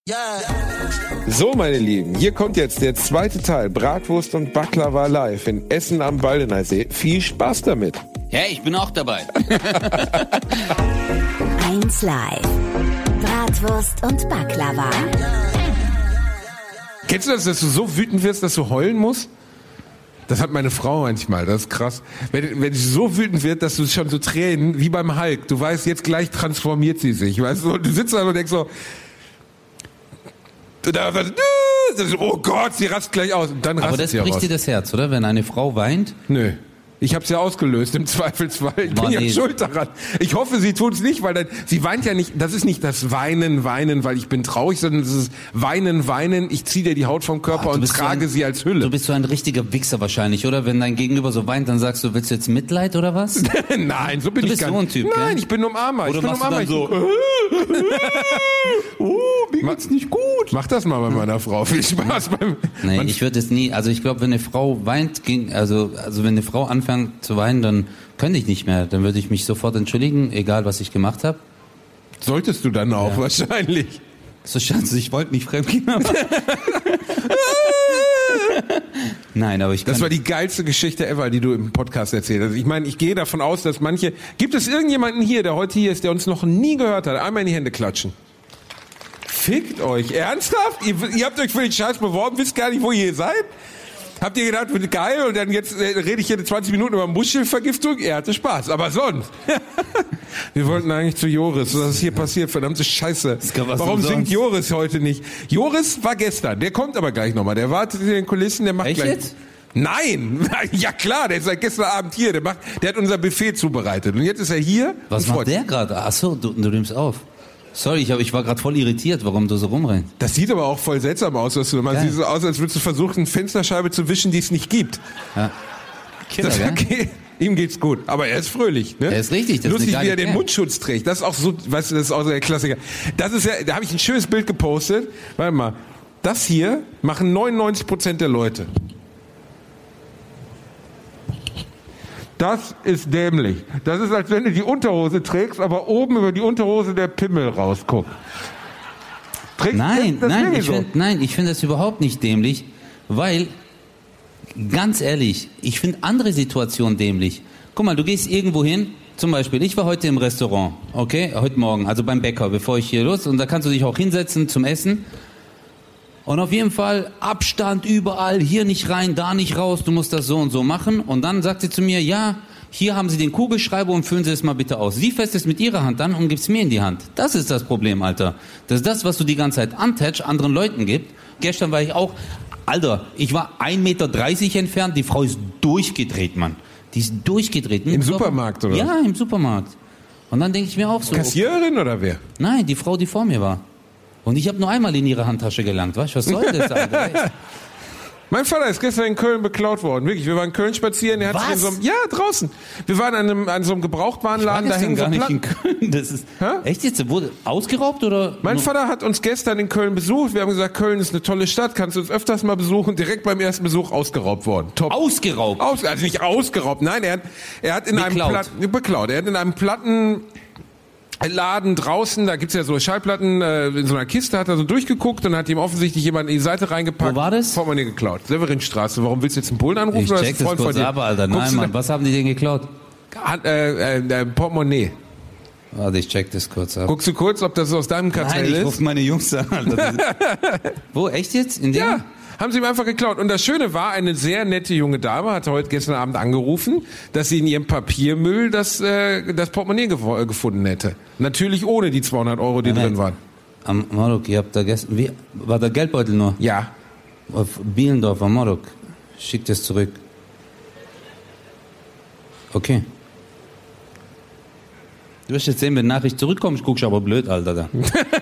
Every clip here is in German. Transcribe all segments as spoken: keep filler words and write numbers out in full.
So, meine Lieben, hier kommt jetzt der zweite Teil Bratwurst und Baklava live in Essen am Baldeneysee. Viel Spaß damit. Ja, ich bin auch dabei. eins live. Bratwurst und Baklava. Kennst du das, dass du so wütend wirst, dass du heulen musst? Das hat meine Frau manchmal, das ist krass. Wenn, wenn sie so wütend wird, dass du schon so Tränen, wie beim Hulk, du weißt, jetzt gleich transformiert sie sich, weißt du? Und du sitzt da und denkst so, da, oh Gott, sie rast gleich aus. Und dann Aber rastet das sie bricht raus. dir das Herz, oder? Wenn eine Frau weint? Nö. Ich hab's ja ausgelöst, im Zweifelsfall. Ich Mann, bin ja nee. schuld daran. Ich hoffe, sie tut's nicht, weil dann, sie weint ja nicht, das ist nicht das Weinen, Weinen, weil ich bin traurig, sondern es ist Weinen, Weinen, ich ziehe dir die Haut vom Körper Boah, du und bist so trage ein- sie als Hülle. Du bist so ein richtiger Wichser wahrscheinlich, oder? Wenn dein Gegenüber so weint, dann sagst du, willst du jetzt Mitleid oder was? Nein, so bin Du ich bist gar so ein nicht. Typ, Nein, gell? ich bin nur Umarmer. Oder ich bin machst du Umarmer. dann so, oh, mir geht's nicht gut. Mach das mal bei meiner Frau. Viel Spaß beim... Nee, Man- ich würde es nie, also ich glaube, wenn eine Frau weint, ging, also, also wenn eine Frau anfängt zu weinen, dann könnte ich nicht mehr. Dann würde ich mich sofort entschuldigen, egal was ich gemacht habe. Solltest du dann auch, Ja. wahrscheinlich. So Schatz, ich wollte nicht fremdgehen. aber- Nein, aber ich kann Das war die geilste Geschichte ever, die du im Podcast erzählt hast. Ich meine, ich gehe davon aus, dass manche... Gibt es irgendjemanden hier, der heute hier ist, der uns noch nie gehört hat? Einmal in die Hände klatschen. Fickt euch. Ernsthaft? Ihr, ihr habt euch für den Scheiß beworben, wisst gar nicht, wo ihr seid? Habt ihr gedacht, wird geil und dann jetzt äh, rede ich hier zwanzig Minuten über Muschelvergiftung? Er hatte Spaß, aber sonst. Wir wollten eigentlich zu Joris. Was ist hier passiert? Verdammte Scheiße. gab was Warum umsonst. singt Joris heute nicht? Joris war gestern, der kommt aber gleich nochmal. Der wartet in den Kulissen, der macht Echt gleich... jetzt? Nein, ja klar, der ist seit gestern Abend hier, der macht, der hat unser Buffet zubereitet und jetzt ist er hier. Was und macht freut der sich. gerade? Ach so, du, du nimmst auf. Sorry, ich, hab, ich war gerade voll irritiert, warum du so rumrennst. Das sieht aber auch voll seltsam aus, dass du man Geil. sieht so aus, als würdest du versuchen, eine Fensterscheibe zu wischen, die es nicht gibt. Ja. Killer, Das, gell? okay. Ihm geht's gut, aber er ist fröhlich. Ne? Er ist richtig, das ist Lustig, eine wie geile er den Kerl. Mundschutz trägt. Das ist auch so, weißt du, das ist auch so der Klassiker. Das ist ja, da habe ich ein schönes Bild gepostet. Warte mal, das hier machen neunundneunzig Prozent der Leute. Das ist dämlich. Das ist, als wenn du die Unterhose trägst, aber oben über die Unterhose der Pimmel rausguckt. Trägst, Nein, das, das nein, wäre ich so. find, nein, ich finde das überhaupt nicht dämlich, weil, ganz ehrlich, ich finde andere Situationen dämlich. Guck mal, du gehst irgendwo hin, zum Beispiel, ich war heute im Restaurant, okay, heute Morgen, also beim Bäcker, bevor ich hier los, und da kannst du dich auch hinsetzen zum Essen. Und auf jeden Fall Abstand überall, hier nicht rein, da nicht raus, du musst das so und so machen. Und dann sagt sie zu mir, ja, hier haben Sie den Kugelschreiber und füllen Sie es mal bitte aus. Sie fasst es mit Ihrer Hand an und gibt es mir in die Hand. Das ist das Problem, Alter. Das ist das, was du die ganze Zeit antatsch, anderen Leuten gibt. Gestern war ich auch, Alter, ich war ein Meter dreißig entfernt, die Frau ist durchgedreht, Mann. Die ist durchgedreht. Im Supermarkt, oder? Ja, im Supermarkt. Und dann denke ich mir auch so, Kassiererin oder wer? nein, die Frau, die vor mir war. Und ich habe nur einmal in ihre Handtasche gelangt, weißt du, was soll das, Alter? Echt? Mein Vater ist gestern in Köln beklaut worden. Wirklich, wir waren in Köln spazieren. Er hat sich in Was? so einem, ja, draußen. Wir waren an, einem, an so einem Gebrauchtwarenladen, da War hängen so gestern gar nicht Platten. in Köln. Das ist, Hä? echt jetzt? Wurde ausgeraubt oder? Mein nur- Vater hat uns gestern in Köln besucht. Wir haben gesagt, Köln ist eine tolle Stadt, kannst du uns öfters mal besuchen. Direkt beim ersten Besuch ausgeraubt worden. Top. Ausgeraubt? Aus, also nicht ausgeraubt, nein, er hat, er hat in Beklaut. einem Platten, beklaut. Er hat in einem Plattenladen draußen, da gibt's ja so Schallplatten, äh, in so einer Kiste, hat er so durchgeguckt und hat ihm offensichtlich jemand in die Seite reingepackt. Wo war das? Portemonnaie geklaut. Severinstraße. Warum willst du jetzt einen Bullen anrufen? Ich oder ist check ein das Freund von kurz dir? ab, Alter. Guckst Nein, du Mann, was haben die denn geklaut? da- Hat, äh, äh, äh, Portemonnaie. Warte, ich check das kurz ab. Guckst du kurz, ob das aus deinem Nein, Kartell ich ist? ruf meine Jungs an, Alter. Wo, echt jetzt? In dem? Ja, haben sie ihm einfach geklaut. Und das Schöne war, eine sehr nette junge Dame hat heute gestern Abend angerufen, dass sie in ihrem Papiermüll das, äh, das Portemonnaie gewo- äh, gefunden hätte. Natürlich ohne die zweihundert Euro, die Nein, drin waren. Am Morok, ihr habt da gestern, wie, war der Geldbeutel nur? Ja. Auf Bielendorf am Morok. Schickt es zurück. Okay. Du wirst jetzt sehen, wenn Nachricht zurückkommt, ich guckst aber blöd, Alter, da.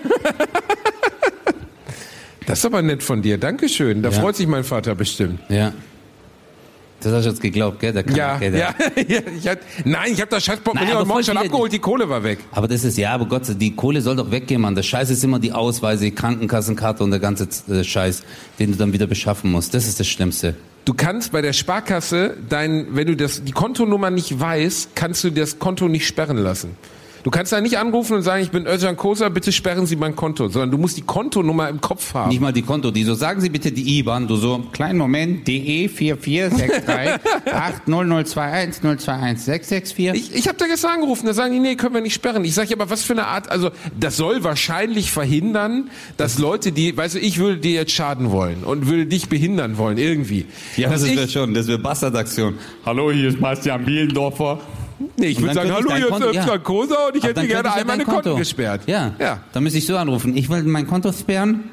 Das ist aber nett von dir. Dankeschön. Da Ja. freut sich mein Vater bestimmt. Ja. Das hast du jetzt geglaubt, gell? Der kann, Ja, okay, der. ja, ja. Ich hat, nein, ich habe das scheiß Portemonnaie Nein, aber heute Morgen voll schon viele- abgeholt, die Kohle war weg. Aber das ist, ja, aber Gott, die Kohle soll doch weggehen, Mann. Das Scheiß ist immer die Ausweise, die Krankenkassenkarte und der ganze äh, Scheiß, den du dann wieder beschaffen musst. Das ist das Schlimmste. Du kannst bei der Sparkasse dein, wenn du das, die Kontonummer nicht weißt, kannst du das Konto nicht sperren lassen. Du kannst da nicht anrufen und sagen, ich bin Özcan Kosa, bitte sperren Sie mein Konto, sondern du musst die Kontonummer im Kopf haben. Nicht mal die Konto, die so, sagen Sie bitte die I B A N, du so, kleinen Moment, D E vier vier sechs drei acht null null zwei eins null zwei eins sechs sechs vier. Ich, ich habe da gestern angerufen, da sagen die, nee, können wir nicht sperren. Ich sage, aber was für eine Art, also das soll wahrscheinlich verhindern, dass Leute, die, weißt du, ich würde dir jetzt schaden wollen und würde dich behindern wollen, irgendwie. Ja, Dass das ich, wäre schon, das wäre Bastardaktion. Hallo, hier ist Bastian Bielendorfer. Nee, ich Und würde dann sagen, könnte hallo, ich hier dein ist Konto- Özcan ja. Kosa und ich Aber hätte dann gerne könnte ich ja all meine dein Konten Konto gesperrt. Ja, ja. Dann müsste ich so anrufen. Ich will mein Konto sperren.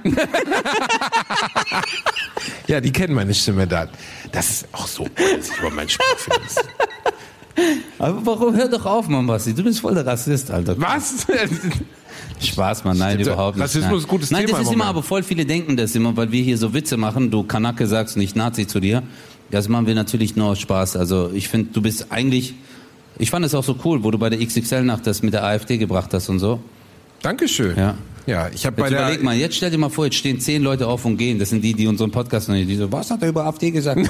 Ja, die kennen meine Stimme dann. Das ist auch so, dass ich über meinen Spruch finde. Aber warum, hör doch auf, Mann, Basti. Du bist voll der Rassist, Alter. Was? Spaß, Mann, nein, Stimmt, überhaupt nicht. Rassismus nein. ist ein gutes nein, Thema das ist im immer, Moment. aber voll viele denken das immer, weil wir hier so Witze machen. Du Kanake sagst nicht Nazi zu dir. Das machen wir natürlich nur aus Spaß. Also ich finde, du bist eigentlich, ich fand es auch so cool, wo du bei der X X L-Nacht das mit der AfD gebracht hast und so. Dankeschön. Ja. Ja, ich habe bei Jetzt der... überleg mal, jetzt stell dir mal vor, jetzt stehen zehn Leute auf und gehen. Das sind die, die unseren Podcast noch nicht. Die so, was hat er über AfD gesagt?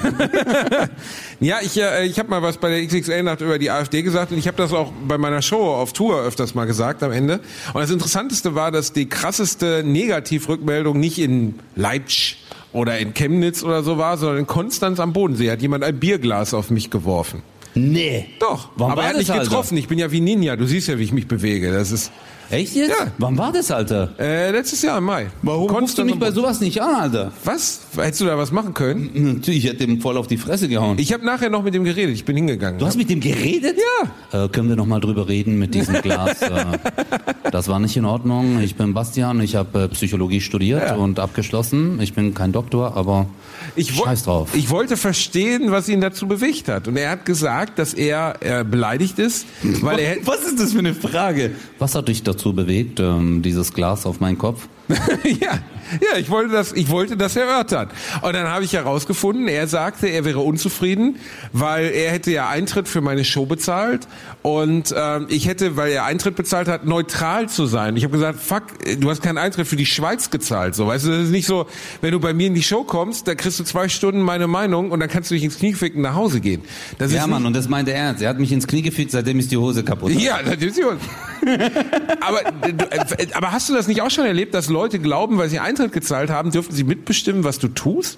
Ja, ich, äh, ich habe mal was bei der X X L-Nacht über die AfD gesagt und ich habe das auch bei meiner Show auf Tour öfters mal gesagt am Ende. Und das Interessanteste war, dass die krasseste Negativrückmeldung nicht in Leipzig oder in Chemnitz oder so war, sondern in Konstanz am Bodensee hat jemand ein Bierglas auf mich geworfen. Nee. Doch, Warum aber war er hat das, mich Alter? getroffen. Ich bin ja wie Ninja, du siehst ja, wie ich mich bewege. Das ist Echt jetzt? Ja. Wann war das, Alter? äh, letztes Jahr im Mai. Warum rufst du Konstanz mich am bei Bodensee. sowas nicht an, Alter? Was? Hättest du da was machen können? Natürlich, ich hätte ihm voll auf die Fresse gehauen. Ich habe nachher noch mit ihm geredet. Ich bin hingegangen. Du hast mit dem geredet? Ja. Äh, können wir noch mal drüber reden mit diesem Glas? äh, das war nicht in Ordnung. Ich bin Bastian, ich habe äh, Psychologie studiert Ja. und abgeschlossen. Ich bin kein Doktor, aber Ich wo- scheiß drauf. Ich wollte verstehen, was ihn dazu bewegt hat. Und er hat gesagt, dass er äh, beleidigt ist, weil er... Was ist das für eine Frage? Was hat dich dazu bewegt, ähm, dieses Glas auf meinen Kopf? ja, ja, ich wollte das, ich wollte das erörtern. Und dann habe ich herausgefunden, er sagte, er wäre unzufrieden, weil er hätte ja Eintritt für meine Show bezahlt und ähm, ich hätte, weil er Eintritt bezahlt hat, neutral zu sein. Ich habe gesagt, fuck, du hast keinen Eintritt für die Schweiz gezahlt, so, weißt du, das ist nicht so, wenn du bei mir in die Show kommst, da kriegst du zwei Stunden meine Meinung und dann kannst du dich ins Knie ficken nach Hause gehen. Das Ja, ist Mann, nicht, und das meint er ernst. Er hat mich ins Knie gefickt, seitdem ist die Hose kaputt. ja, natürlich. aber, du, äh, aber hast du das nicht auch schon erlebt, dass Leute glauben, weil sie Eintritt gezahlt haben, dürften sie mitbestimmen, was du tust?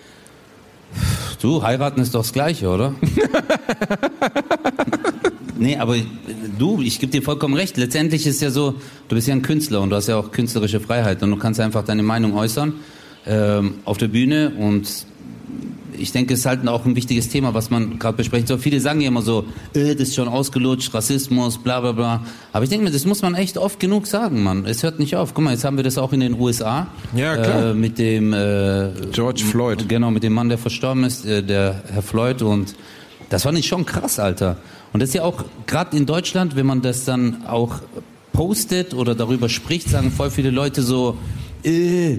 Du, heiraten ist doch das Gleiche, oder? Nee, aber du, ich gebe dir vollkommen recht. Letztendlich ist ja so, du bist ja ein Künstler und du hast ja auch künstlerische Freiheit und du kannst einfach deine Meinung äußern ähm, auf der Bühne und ich denke, es ist halt auch ein wichtiges Thema, was man gerade besprechen soll. Viele sagen ja immer so, äh, das ist schon ausgelutscht, Rassismus, bla bla bla. Aber ich denke mir, das muss man echt oft genug sagen, Mann. Es hört nicht auf. Guck mal, jetzt haben wir das auch in den U S A. Ja, klar. Äh, mit dem... Äh, George Floyd. Genau, mit dem Mann, der verstorben ist, äh, der Herr Floyd. Und das fand ich schon krass, Alter. Und das ist ja auch, gerade in Deutschland, wenn man das dann auch postet oder darüber spricht, sagen voll viele Leute so, äh,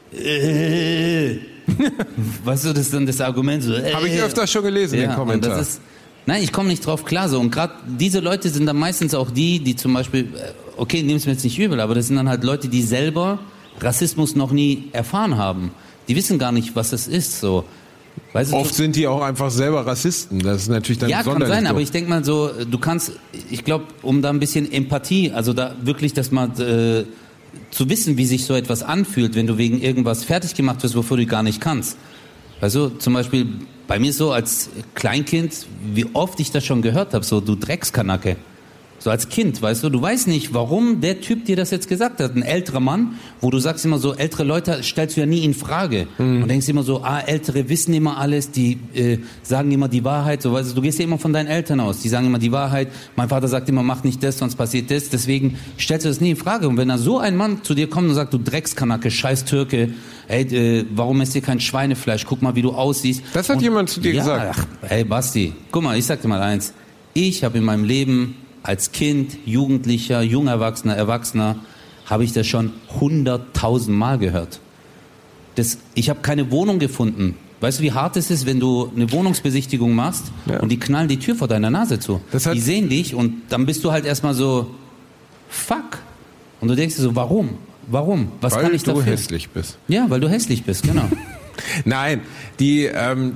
äh, weißt du, das ist dann das Argument so. Äh, Habe ich öfter schon gelesen, ja, den und Kommentar. das ist, nein, ich komme nicht drauf klar so. Und gerade diese Leute sind dann meistens auch die, die zum Beispiel, äh, okay, nehmen es mir jetzt nicht übel, aber das sind dann halt Leute, die selber Rassismus noch nie erfahren haben. Die wissen gar nicht, was es ist, so. Weißt du, Oft sind die auch einfach selber Rassisten. Das ist natürlich dann ja, kann sonderlich sein, doof. aber ich denke mal so, du kannst, ich glaube, um da ein bisschen Empathie, also da wirklich das mal äh, zu wissen, wie sich so etwas anfühlt, wenn du wegen irgendwas fertig gemacht wirst, wofür du gar nicht kannst. Also zum Beispiel bei mir so als Kleinkind, wie oft ich das schon gehört habe, so du Dreckskanacke. So als Kind, weißt du, du weißt nicht, warum der Typ dir das jetzt gesagt hat. Ein älterer Mann, wo du sagst immer so, ältere Leute stellst du ja nie in Frage. Mhm. Und denkst immer so, ah, Ältere wissen immer alles, die äh, sagen immer die Wahrheit. So, weißt du, du gehst ja immer von deinen Eltern aus, die sagen immer die Wahrheit. Mein Vater sagt immer, mach nicht das, sonst passiert das. Deswegen stellst du das nie in Frage. Und wenn da so ein Mann zu dir kommt und sagt, du Dreckskanacke, scheiß Türke, ey, äh, warum isst dir kein Schweinefleisch? Guck mal, wie du aussiehst. Das hat und, jemand zu dir ja, gesagt. Ach, ey, Basti, guck mal, ich sag dir mal eins. Ich habe in meinem Leben als Kind, Jugendlicher, junger Erwachsener, Erwachsener, habe ich das schon hunderttausend Mal gehört. Das, ich habe keine Wohnung gefunden. Weißt du, wie hart es ist, wenn du eine Wohnungsbesichtigung machst Ja. und die knallen die Tür vor deiner Nase zu. Das hat- Die sehen dich und dann bist du halt erstmal so, fuck. Und du denkst dir so, warum? Warum? Was Weil kann ich du dafür? hässlich bist. Ja, weil du hässlich bist, genau. Nein, die, ähm,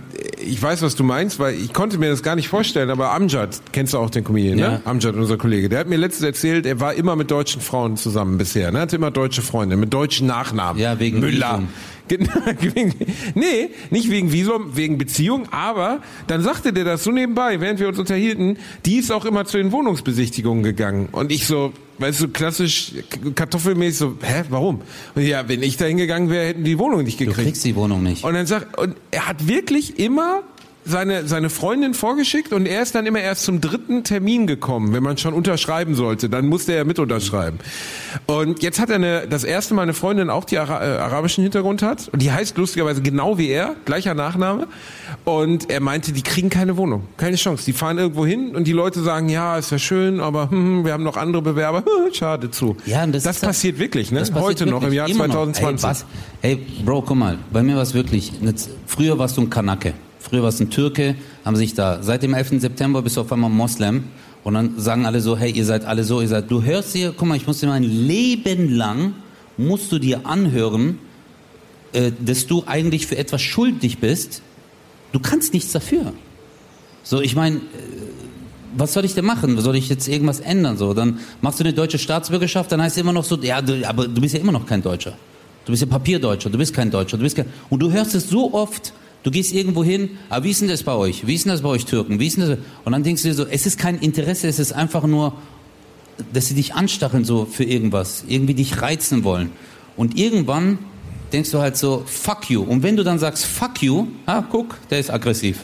ich weiß, was du meinst, weil ich konnte mir das gar nicht vorstellen, aber Amjad, kennst du auch den Comedian, Ja. ne? Amjad, unser Kollege, der hat mir letztens erzählt, er war immer mit deutschen Frauen zusammen bisher, ne? Hatte immer deutsche Freunde, mit deutschen Nachnamen. Ja, wegen Müller. Visum. Genau, wegen, nee, nicht wegen Visum, wegen Beziehung, aber dann sagte der das so nebenbei, während wir uns unterhielten, die ist auch immer zu den Wohnungsbesichtigungen gegangen. Und ich so, weißt du, klassisch kartoffelmäßig so, hä, warum? Und ja, wenn ich da hingegangen wäre, hätten die Wohnung nicht Du gekriegt. kriegst die Wohnung nicht. Und dann sagt, und er hat wirklich immer seine, seine Freundin vorgeschickt und er ist dann immer erst zum dritten Termin gekommen, wenn man schon unterschreiben sollte. Dann musste er mit unterschreiben. Und jetzt hat er eine, das erste Mal eine Freundin auch, die Ara- äh, arabischen Hintergrund hat. Und die heißt lustigerweise genau wie er, gleicher Nachname. Und er meinte, die kriegen keine Wohnung, keine Chance. Die fahren irgendwo hin und die Leute sagen, ja, ist ja schön, aber hm, wir haben noch andere Bewerber. Schade zu. Ja, und das das ist passiert wirklich, ne? Das passiert Heute noch, wirklich, im Jahr immer noch. zwanzig zwanzig. Ey, was? Ey, Bro, guck mal, bei mir war es wirklich, jetzt, früher warst du ein Kanake, früher warst du ein Türke, haben sich da, seit dem elften September bist du auf einmal Moslem und dann sagen alle so, hey, ihr seid alle so, ihr seid, du hörst dir, guck mal, ich muss dir mein Leben lang, musst du dir anhören, äh, dass du eigentlich für etwas schuldig bist, du kannst nichts dafür. So, ich meine, was soll ich denn machen? Soll ich jetzt irgendwas ändern? So, dann machst du eine deutsche Staatsbürgerschaft, dann heißt es immer noch so, ja, du, aber du bist ja immer noch kein Deutscher. Du bist ja Papierdeutscher, du bist kein Deutscher, du bist kein, und du hörst es so oft, du gehst irgendwo hin, aber wie ist denn das bei euch? Wie ist denn das bei euch Türken? Wie ist denn das? Und dann denkst du dir so, es ist kein Interesse, es ist einfach nur, dass sie dich anstacheln so für irgendwas, irgendwie dich reizen wollen. Und irgendwann denkst du halt so, fuck you. Und wenn du dann sagst, fuck you, ah, guck, der ist aggressiv.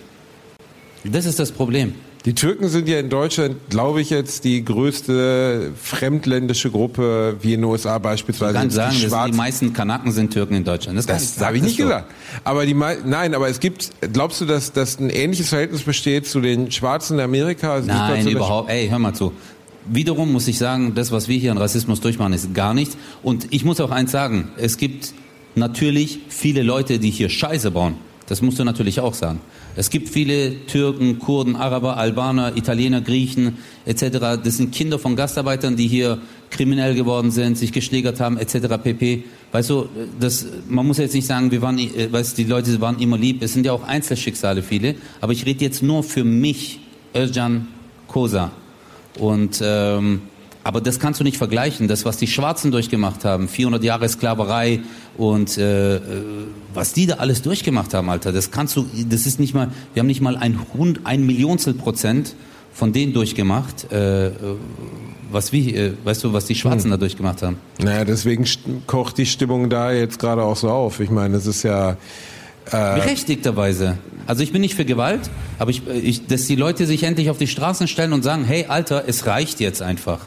Das ist das Problem. Die Türken sind ja in Deutschland, glaube ich, jetzt die größte fremdländische Gruppe, wie in den U S A beispielsweise. Ich kann sagen, die, dass die meisten Kanaken sind Türken in Deutschland. Das, das kann habe ich nicht so. gesagt. Aber die, nein, aber es gibt, glaubst du, dass, dass ein ähnliches Verhältnis besteht zu den Schwarzen in Amerika? Also Nein, dazu, überhaupt. Ey, hör mal zu. Wiederum muss ich sagen, das, was wir hier an Rassismus durchmachen, ist gar nichts. Und ich muss auch eins sagen, es gibt natürlich viele Leute, die hier Scheiße bauen. Das musst du natürlich auch sagen. Es gibt viele Türken, Kurden, Araber, Albaner, Italiener, Griechen et cetera. Das sind Kinder von Gastarbeitern, die hier kriminell geworden sind, sich geschlägert haben et cetera pp. Weißt du, das, man muss jetzt nicht sagen, wir waren, äh, weißt, die Leute waren immer lieb. Es sind ja auch Einzelschicksale viele. Aber ich rede jetzt nur für mich, Özcan Kosa. Und ähm, aber das kannst du nicht vergleichen. Das, was die Schwarzen durchgemacht haben, vierhundert Jahre Sklaverei und äh, was die da alles durchgemacht haben, Alter, das kannst du, das ist nicht mal, wir haben nicht mal ein, Hund, ein Millionstel Prozent von denen durchgemacht, äh, was wie, äh, weißt du, was die Schwarzen hm. da durchgemacht haben. Naja, deswegen kocht die Stimmung da jetzt gerade auch so auf. Ich meine, es ist ja Äh, Berechtigterweise. Also ich bin nicht für Gewalt, aber ich, ich, dass die Leute sich endlich auf die Straßen stellen und sagen, hey Alter, es reicht jetzt einfach.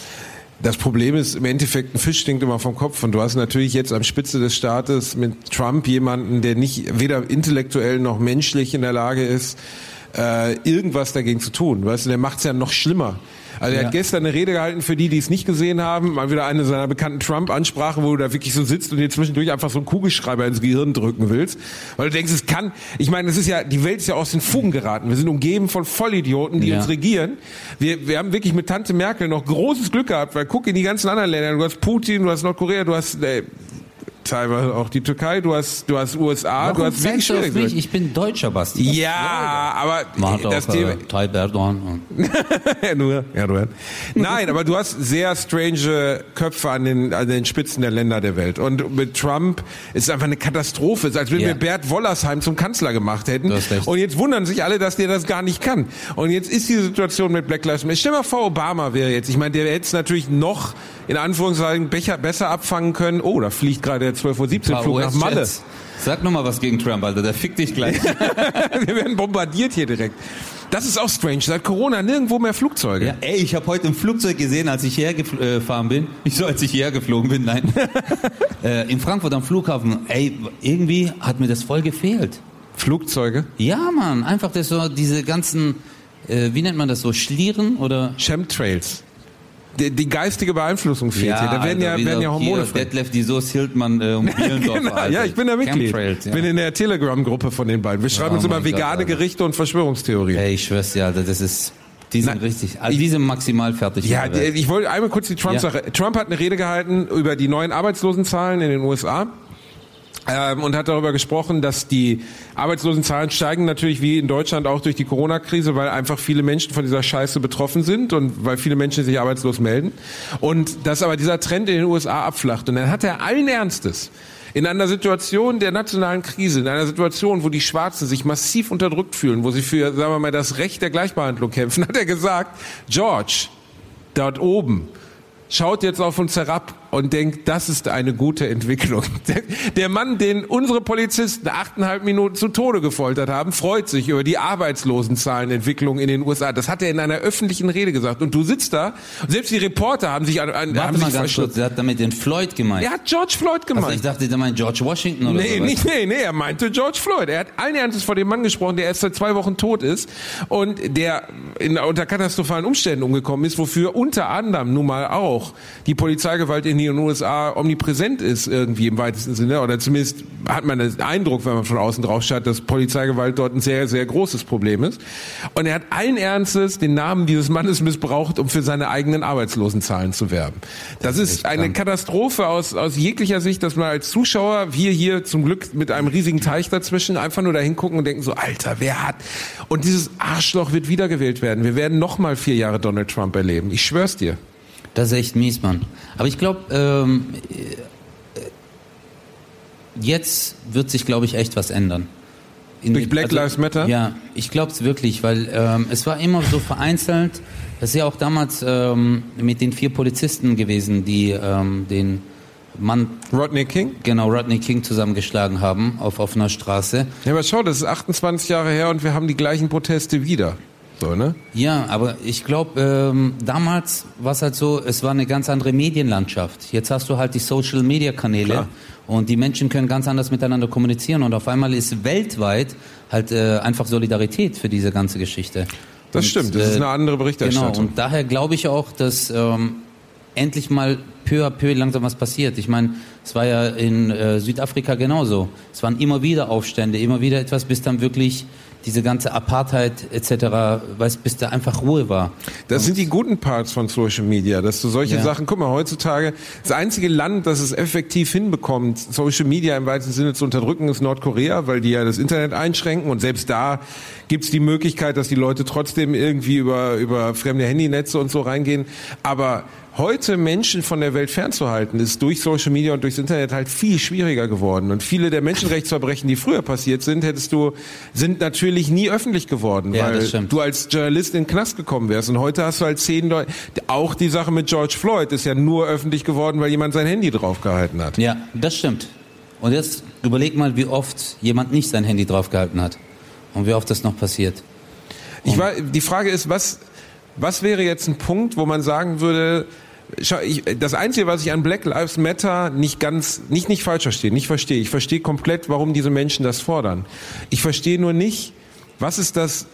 Das Problem ist, im Endeffekt, ein Fisch stinkt immer vom Kopf. Und du hast natürlich jetzt am Spitze des Staates mit Trump jemanden, der nicht weder intellektuell noch menschlich in der Lage ist, äh, irgendwas dagegen zu tun. Weißt du, der macht's ja noch schlimmer. Also er Ja. hat gestern eine Rede gehalten, für die, die es nicht gesehen haben, mal wieder eine seiner bekannten Trump-Ansprachen, wo du da wirklich so sitzt und dir zwischendurch einfach so einen Kugelschreiber ins Gehirn drücken willst. Weil du denkst, es kann, ich meine, es ist ja, die Welt ist ja aus den Fugen geraten. Wir sind umgeben von Vollidioten, die Ja. uns regieren. Wir, wir haben wirklich mit Tante Merkel noch großes Glück gehabt, weil guck in die ganzen anderen Länder. Du hast Putin, du hast Nordkorea, du hast äh, teilweise auch die Türkei, du hast, du hast U S A, Warum du hast wirklich zeigst du auf schwierig. mich? Ich bin Deutscher, Basti. Ja, aber Man hat das auch Thema, äh, Tayyip Erdogan. ja, nur, ja, nur. Nein, aber du hast sehr strange Köpfe an den, an den Spitzen der Länder der Welt. Und mit Trump ist es einfach eine Katastrophe. Es ist, als wenn Ja. wir Bert Wollersheim zum Kanzler gemacht hätten. Du hast recht. Und jetzt wundern sich alle, dass der das gar nicht kann. Und jetzt ist die Situation mit Black Lives Matter. Stell mal vor, Obama wäre jetzt. Ich meine, der hätte es natürlich noch, in Anführungszeichen, Becher besser abfangen können. Oh, da fliegt gerade der zwölf Uhr siebzehn Flug nach Malle. Sag noch mal was gegen Trump, Alter. Der fickt dich gleich. Wir werden bombardiert hier direkt. Das ist auch strange. Seit Corona nirgendwo mehr Flugzeuge. Ja, ey, ich habe heute ein Flugzeug gesehen, als ich hierher gefahren bin. Nicht so, als ich hierher geflogen bin, nein. äh, in Frankfurt am Flughafen. Ey, irgendwie hat mir das voll gefehlt. Flugzeuge? Ja, Mann. Einfach das so, diese ganzen, äh, wie nennt man das so, Schlieren oder... Chemtrails. Die, die geistige Beeinflussung fehlt hier. Da werden Alter, ja, werden ja Hormone hier, Detlef, die Soße Hildmann äh, um Bielendorf. genau, ja, ich bin da Mitglied. Chemtrails, ja. Bin in der Telegram-Gruppe von den beiden. Wir schreiben Oh uns immer mein Gott, vegane Alter. Gerichte und Verschwörungstheorien. Ey, ich schwör's dir, Alter, das ist... Die sind Na, richtig... Also die sind maximal fertig. Ja, mit der Welt. die, ich wollte einmal kurz die Trump-Sache. Trump hat eine Rede gehalten über die neuen Arbeitslosenzahlen in den U S A. ähm, und hat darüber gesprochen, dass die Arbeitslosenzahlen steigen natürlich wie in Deutschland auch durch die Corona-Krise, weil einfach viele Menschen von dieser Scheiße betroffen sind und weil viele Menschen sich arbeitslos melden. Und dass aber dieser Trend in den U S A abflacht. Und dann hat er allen Ernstes in einer Situation der nationalen Krise, in einer Situation, wo die Schwarzen sich massiv unterdrückt fühlen, wo sie für, sagen wir mal, das Recht der Gleichbehandlung kämpfen, hat er gesagt, George, dort oben, schaut jetzt auf uns herab und denkt, das ist eine gute Entwicklung. Der, der Mann, den unsere Polizisten achteinhalb Minuten zu Tode gefoltert haben, freut sich über die Arbeitslosenzahlenentwicklung in den U S A. Das hat er in einer öffentlichen Rede gesagt. Und du sitzt da, und selbst die Reporter haben sich an, an Warte haben mal sich ganz kurz, er hat damit den Floyd gemeint. Er hat George Floyd gemeint. Also ich dachte, der meint George Washington oder nee, sowas. Nee, nee, nee, er meinte George Floyd. Er hat allen Ernstes vor dem Mann gesprochen, der erst seit zwei Wochen tot ist und der in, unter katastrophalen Umständen umgekommen ist, wofür unter anderem nun mal auch die Polizeigewalt in den U S A omnipräsent ist irgendwie im weitesten Sinne, oder zumindest hat man den Eindruck, wenn man von außen drauf schaut, dass Polizeigewalt dort ein sehr, sehr großes Problem ist. Und er hat allen Ernstes den Namen dieses Mannes missbraucht, um für seine eigenen Arbeitslosenzahlen zu werben. Das, das ist eine Katastrophe aus, aus jeglicher Sicht, dass man als Zuschauer, wir hier zum Glück mit einem riesigen Teich dazwischen, einfach nur dahin gucken und denken so, Alter, wer hat... Und dieses Arschloch wird wiedergewählt werden. Wir werden noch mal vier Jahre Donald Trump erleben. Ich schwör's dir. Das ist echt mies, Mann. Aber ich glaube, ähm, jetzt wird sich, glaube ich, echt was ändern. In, Durch Black also, Lives Matter? Ja, ich glaube es wirklich, weil ähm, es war immer so vereinzelt. Das ist ja auch damals ähm, mit den vier Polizisten gewesen, die ähm, den Mann... Rodney King? Genau, Rodney King zusammengeschlagen haben auf offener Straße. Ja, aber schau, das ist achtundzwanzig Jahre her und wir haben die gleichen Proteste wieder. So, ne? Ja, aber ich glaube, ähm, damals war es halt so, es war eine ganz andere Medienlandschaft. Jetzt hast du halt die Social-Media-Kanäle. Klar. Und die Menschen können ganz anders miteinander kommunizieren und auf einmal ist weltweit halt äh, einfach Solidarität für diese ganze Geschichte. Das und, stimmt, das äh, ist eine andere Berichterstattung. Genau, und daher glaube ich auch, dass ähm, endlich mal peu à peu langsam was passiert. Ich meine, es war ja in äh, Südafrika genauso. Es waren immer wieder Aufstände, immer wieder etwas, bis dann wirklich diese ganze Apartheid et cetera, weißt, bis da einfach Ruhe war. Das und sind die guten Parts von Social Media, dass du solche ja. Sachen, guck mal, heutzutage, das einzige Land, das es effektiv hinbekommt, Social Media im weitesten Sinne zu unterdrücken, ist Nordkorea, weil die ja das Internet einschränken und selbst da gibt's die Möglichkeit, dass die Leute trotzdem irgendwie über, über fremde Handynetze und so reingehen, aber heute Menschen von der Welt fernzuhalten, ist durch Social Media und durchs Internet halt viel schwieriger geworden. Und viele der Menschenrechtsverbrechen, die früher passiert sind, hättest du, sind natürlich nie öffentlich geworden, ja, weil du als Journalist in den Knast gekommen wärst. Und heute hast du halt zehn Leute, auch die Sache mit George Floyd ist ja nur öffentlich geworden, weil jemand sein Handy draufgehalten hat. Ja, das stimmt. Und jetzt überleg mal, wie oft jemand nicht sein Handy draufgehalten hat. Und wie oft das noch passiert. Und ich war, die Frage ist, was, Was wäre jetzt ein Punkt, wo man sagen würde, schau, ich, das Einzige, was ich an Black Lives Matter nicht ganz, nicht, nicht falsch verstehe, nicht verstehe. Ich verstehe komplett, warum diese Menschen das fordern. Ich verstehe nur nicht, was ist das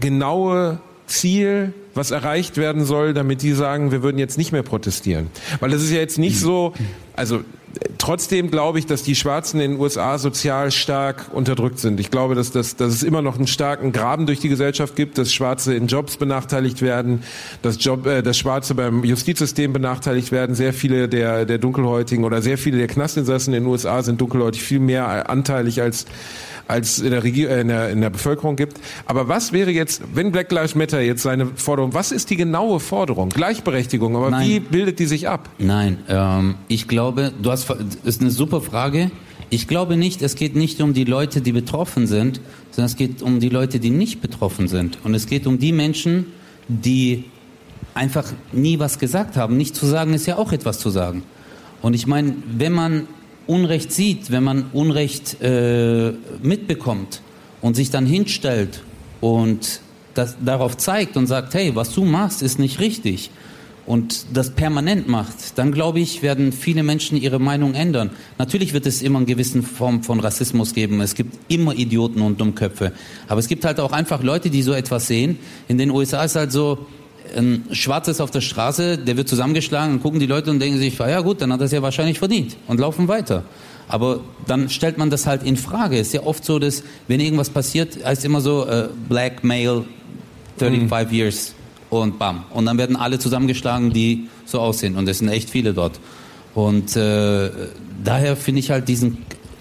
genaue Ziel, was erreicht werden soll, damit die sagen, wir würden jetzt nicht mehr protestieren. Weil das ist ja jetzt nicht so, also trotzdem glaube ich, dass die Schwarzen in den U S A sozial stark unterdrückt sind. Ich glaube, dass, dass, dass es immer noch einen starken Graben durch die Gesellschaft gibt, dass Schwarze in Jobs benachteiligt werden, dass, Job, äh, dass Schwarze beim Justizsystem benachteiligt werden. Sehr viele der, der Dunkelhäutigen oder sehr viele der Knastinsassen in den U S A sind dunkelhäutig, viel mehr anteilig als als in der, Regi- äh, in der in der Bevölkerung gibt. Aber was wäre jetzt, wenn Black Lives Matter jetzt seine Forderung, was ist die genaue Forderung? Gleichberechtigung, aber Nein. wie bildet die sich ab? Nein, ähm, ich glaube, du hast, das ist eine super Frage. Ich glaube nicht, es geht nicht um die Leute, die betroffen sind, sondern es geht um die Leute, die nicht betroffen sind. Und es geht um die Menschen, die einfach nie was gesagt haben. Nicht zu sagen ist ja auch etwas zu sagen. Und ich meine, wenn man Unrecht sieht, wenn man Unrecht äh, mitbekommt und sich dann hinstellt und das darauf zeigt und sagt, hey, was du machst, ist nicht richtig und das permanent macht, dann glaube ich, werden viele Menschen ihre Meinung ändern. Natürlich wird es immer eine gewisse Form von Rassismus geben. Es gibt immer Idioten und Dummköpfe. Aber es gibt halt auch einfach Leute, die so etwas sehen. In den U S A ist halt so, ein Schwarzes auf der Straße, der wird zusammengeschlagen und gucken die Leute und denken sich, ja gut, dann hat er es ja wahrscheinlich verdient und laufen weiter. Aber dann stellt man das halt in Frage. Es ist ja oft so, dass wenn irgendwas passiert, heißt immer so, äh, Black Male, fünfunddreißig mhm. years und bam. Und dann werden alle zusammengeschlagen, die so aussehen. Und es sind echt viele dort. Und äh, daher finde ich halt diesen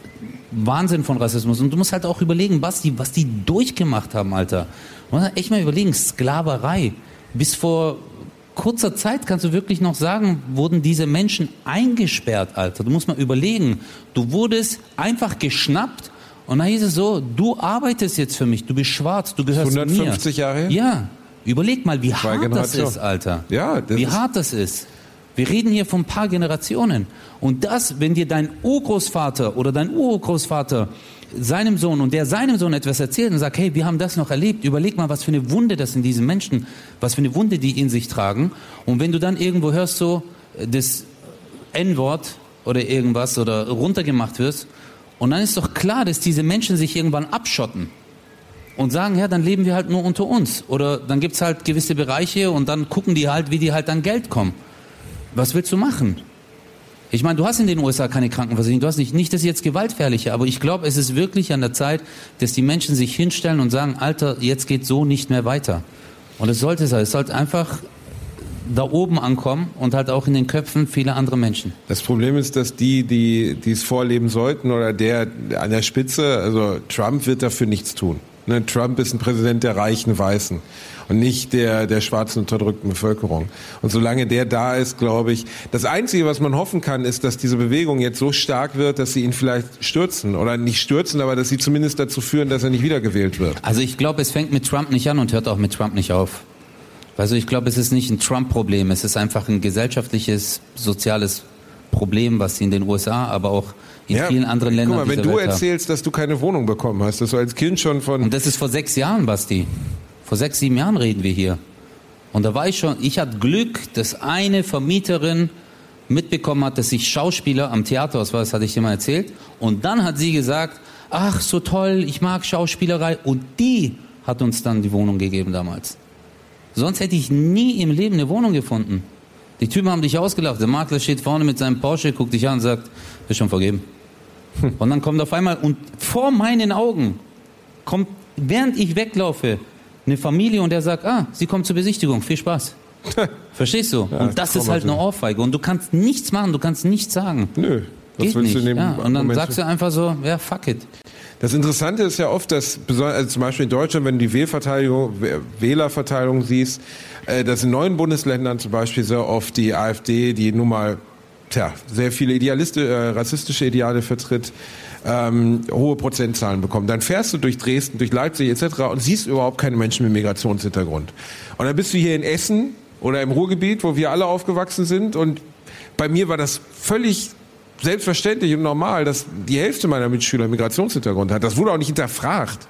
Wahnsinn von Rassismus. Und du musst halt auch überlegen, Basti, was die durchgemacht haben, Alter. Man muss echt mal überlegen, Sklaverei. Bis vor kurzer Zeit, kannst du wirklich noch sagen, wurden diese Menschen eingesperrt, Alter. Du musst mal überlegen, du wurdest einfach geschnappt und dann hieß es so, du arbeitest jetzt für mich, du bist schwarz, du gehörst mir. hundertfünfzig Jahre her? Ja, überleg mal, wie hart das ist, Alter. Ja, das wie ist hart das ist. Wir reden hier von ein paar Generationen. Und das, wenn dir dein Urgroßvater oder dein Urgroßvater seinem Sohn und der seinem Sohn etwas erzählt und sagt, hey, wir haben das noch erlebt, überleg mal, was für eine Wunde das in diesen Menschen, was für eine Wunde die in sich tragen. Und wenn du dann irgendwo hörst so das En-Wort oder irgendwas oder runtergemacht wirst, und dann ist doch klar, dass diese Menschen sich irgendwann abschotten und sagen, ja, dann leben wir halt nur unter uns. Oder dann gibt's halt gewisse Bereiche und dann gucken die halt, wie die halt an Geld kommen. Was willst du machen? Ich meine, du hast in den U S A keine Krankenversicherung, du hast nicht, nicht das jetzt Gewaltfährliche, aber ich glaube, es ist wirklich an der Zeit, dass die Menschen sich hinstellen und sagen, Alter, jetzt geht so nicht mehr weiter. Und es sollte sein, es sollte einfach da oben ankommen und halt auch in den Köpfen vieler andere Menschen. Das Problem ist, dass die, die, die es vorleben sollten oder der an der Spitze, also Trump wird dafür nichts tun. Ne, Trump ist ein Präsident der reichen Weißen und nicht der, der schwarzen unterdrückten Bevölkerung. Und solange der da ist, glaube ich, das Einzige, was man hoffen kann, ist, dass diese Bewegung jetzt so stark wird, dass sie ihn vielleicht stürzen. Oder nicht stürzen, aber dass sie zumindest dazu führen, dass er nicht wiedergewählt wird. Also ich glaube, es fängt mit Trump nicht an und hört auch mit Trump nicht auf. Also ich glaube, es ist nicht ein Trump-Problem, es ist einfach ein gesellschaftliches, soziales Problem, was in den U S A, aber auch in ja, vielen anderen Ländern guck mal, dieser wenn du Welt erzählst, dass du keine Wohnung bekommen hast, dass du als Kind schon von... Und das ist vor sechs Jahren, Basti. Vor sechs, sieben Jahren reden wir hier. Und da war ich schon, ich hatte Glück, dass eine Vermieterin mitbekommen hat, dass ich Schauspieler am Theaterhaus war, das hatte ich dir mal erzählt. Und dann hat sie gesagt, ach, so toll, ich mag Schauspielerei. Und die hat uns dann die Wohnung gegeben damals. Sonst hätte ich nie im Leben eine Wohnung gefunden. Die Typen haben dich ausgelacht. Der Makler steht vorne mit seinem Porsche, guckt dich an und sagt, ist schon vergeben. Hm. Und dann kommt auf einmal, und vor meinen Augen kommt, während ich weglaufe, eine Familie und der sagt, ah, sie kommt zur Besichtigung, viel Spaß. Verstehst du? Ja, und das ist halt eine Ohrfeige. Und du kannst nichts machen, du kannst nichts sagen. Nö. Was Geht willst nicht. du in dem Ja, und dann Moment sagst du einfach so, ja, fuck it. Das Interessante ist ja oft, dass also zum Beispiel in Deutschland, wenn du die Wählverteilung, Wählerverteilung siehst, äh, dass in neuen Bundesländern zum Beispiel sehr oft die AfD, die nun mal tja, sehr viele Idealiste, äh, rassistische Ideale vertritt, ähm, hohe Prozentzahlen bekommen. Dann fährst du durch Dresden, durch Leipzig et cetera und siehst überhaupt keine Menschen mit Migrationshintergrund. Und dann bist du hier in Essen oder im Ruhrgebiet, wo wir alle aufgewachsen sind, und bei mir war das völlig selbstverständlich und normal, dass die Hälfte meiner Mitschüler Migrationshintergrund hat. Das wurde auch nicht hinterfragt.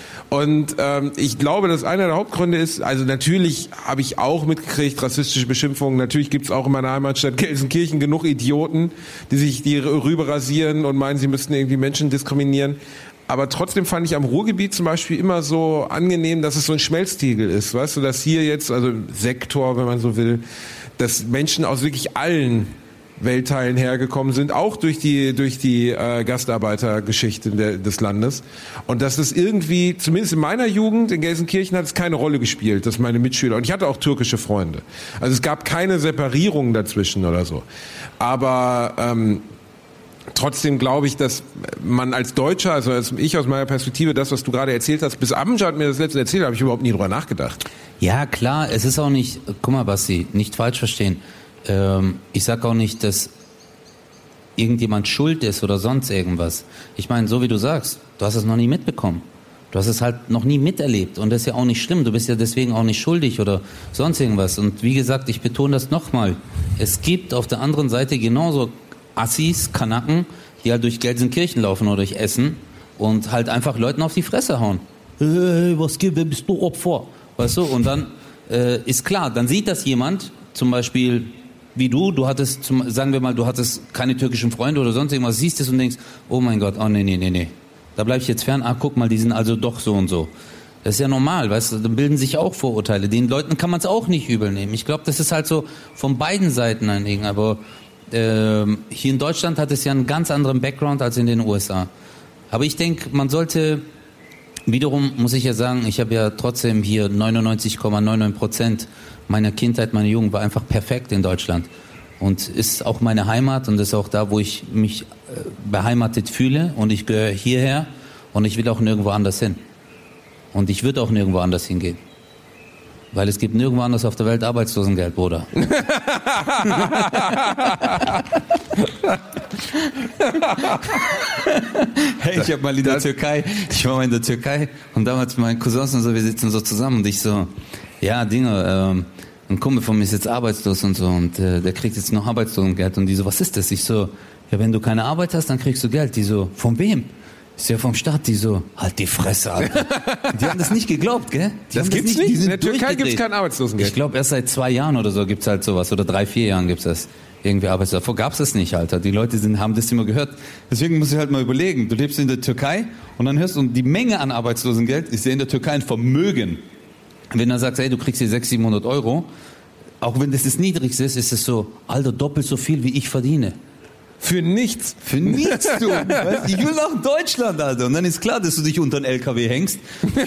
Und ähm, ich glaube, dass einer der Hauptgründe ist, also natürlich habe ich auch mitgekriegt, rassistische Beschimpfungen. Natürlich gibt es auch in meiner Heimatstadt Gelsenkirchen genug Idioten, die sich die rüber rasieren und meinen, sie müssten irgendwie Menschen diskriminieren. Aber trotzdem fand ich am Ruhrgebiet zum Beispiel immer so angenehm, dass es so ein Schmelztiegel ist. Weißt du, dass hier jetzt, also Sektor, wenn man so will, dass Menschen aus wirklich allen Weltteilen hergekommen sind, auch durch die durch die äh, Gastarbeitergeschichte der, des Landes. Und dass es irgendwie, zumindest in meiner Jugend in Gelsenkirchen, hat es keine Rolle gespielt, dass meine Mitschüler, und ich hatte auch türkische Freunde, also es gab keine Separierung dazwischen oder so. Aber ähm, trotzdem glaube ich, dass man als Deutscher, also als ich aus meiner Perspektive, das, was du gerade erzählt hast, bis Amjad mir das letzte erzählt, habe ich überhaupt nie drüber nachgedacht. Ja, klar, es ist auch nicht, guck mal, Basti, nicht falsch verstehen. Ich sag auch nicht, dass irgendjemand schuld ist oder sonst irgendwas. Ich meine, so wie du sagst, du hast es noch nie mitbekommen. Du hast es halt noch nie miterlebt und das ist ja auch nicht schlimm. Du bist ja deswegen auch nicht schuldig oder sonst irgendwas. Und wie gesagt, ich betone das nochmal. Es gibt auf der anderen Seite genauso Assis, Kanaken, die halt durch Gelsenkirchen laufen oder durch Essen und halt einfach Leuten auf die Fresse hauen. Hey, was gibt, wer bist du Opfer? Weißt du? Und dann äh, ist klar, dann sieht das jemand, zum Beispiel wie du, du hattest, zum, sagen wir mal, du hattest keine türkischen Freunde oder sonst irgendwas, siehst es und denkst, oh mein Gott, oh nee, nee, nee, nee. Da bleib ich jetzt fern, ah, guck mal, die sind also doch so und so. Das ist ja normal, weißt du, dann bilden sich auch Vorurteile. Den Leuten kann man es auch nicht übel nehmen. Ich glaube, das ist halt so von beiden Seiten ein Ding. Aber äh, hier in Deutschland hat es ja einen ganz anderen Background als in den U S A. Aber ich denke, man sollte, wiederum muss ich ja sagen, ich habe ja trotzdem hier neunundneunzig Komma neunundneunzig Prozent meiner Kindheit, meiner Jugend war einfach perfekt in Deutschland. und ist auch meine Heimat und ist auch da, wo ich mich äh, beheimatet fühle und ich gehöre hierher und ich will auch nirgendwo anders hin. Und ich würde auch nirgendwo anders hingehen. Weil es gibt nirgendwo anders auf der Welt Arbeitslosengeld, Bruder. Hey, ich hab mal in der Türkei, ich war mal in der Türkei und damals mit meinen Cousins und so, wir sitzen so zusammen und ich so, ja, Dinge, ähm, ein Kumpel von mir ist jetzt arbeitslos und so und äh, der kriegt jetzt noch Arbeitslosengeld und die so, was ist das? Ich so, ja, wenn du keine Arbeit hast, dann kriegst du Geld. Die so, von wem? Ist ja vom Staat, die so, halt die Fresse, Alter. Die haben das nicht geglaubt, gell? Die Das haben gibt's das nicht. die In der sind Türkei gibt's durchgedreht. kein Arbeitslosengeld. Ich glaube, erst seit zwei Jahren oder so gibt's halt sowas. Oder drei, vier Jahren gibt's das. Irgendwie Arbeitslos. Davor gab's das nicht, Alter. Die Leute sind, haben das immer gehört. Deswegen muss ich halt mal überlegen. Du lebst in der Türkei und dann hörst du, und die Menge an Arbeitslosengeld ist ja in der Türkei ein Vermögen. Wenn du sagst, ey, du kriegst hier sechshundert, siebenhundert Euro, auch wenn das das Niedrigste ist, ist es so, Alter, doppelt so viel, wie ich verdiene. Für nichts. Für nichts, du. Weißt, ich will nach Deutschland, Alter. Und dann ist klar, dass du dich unter einen L K W hängst.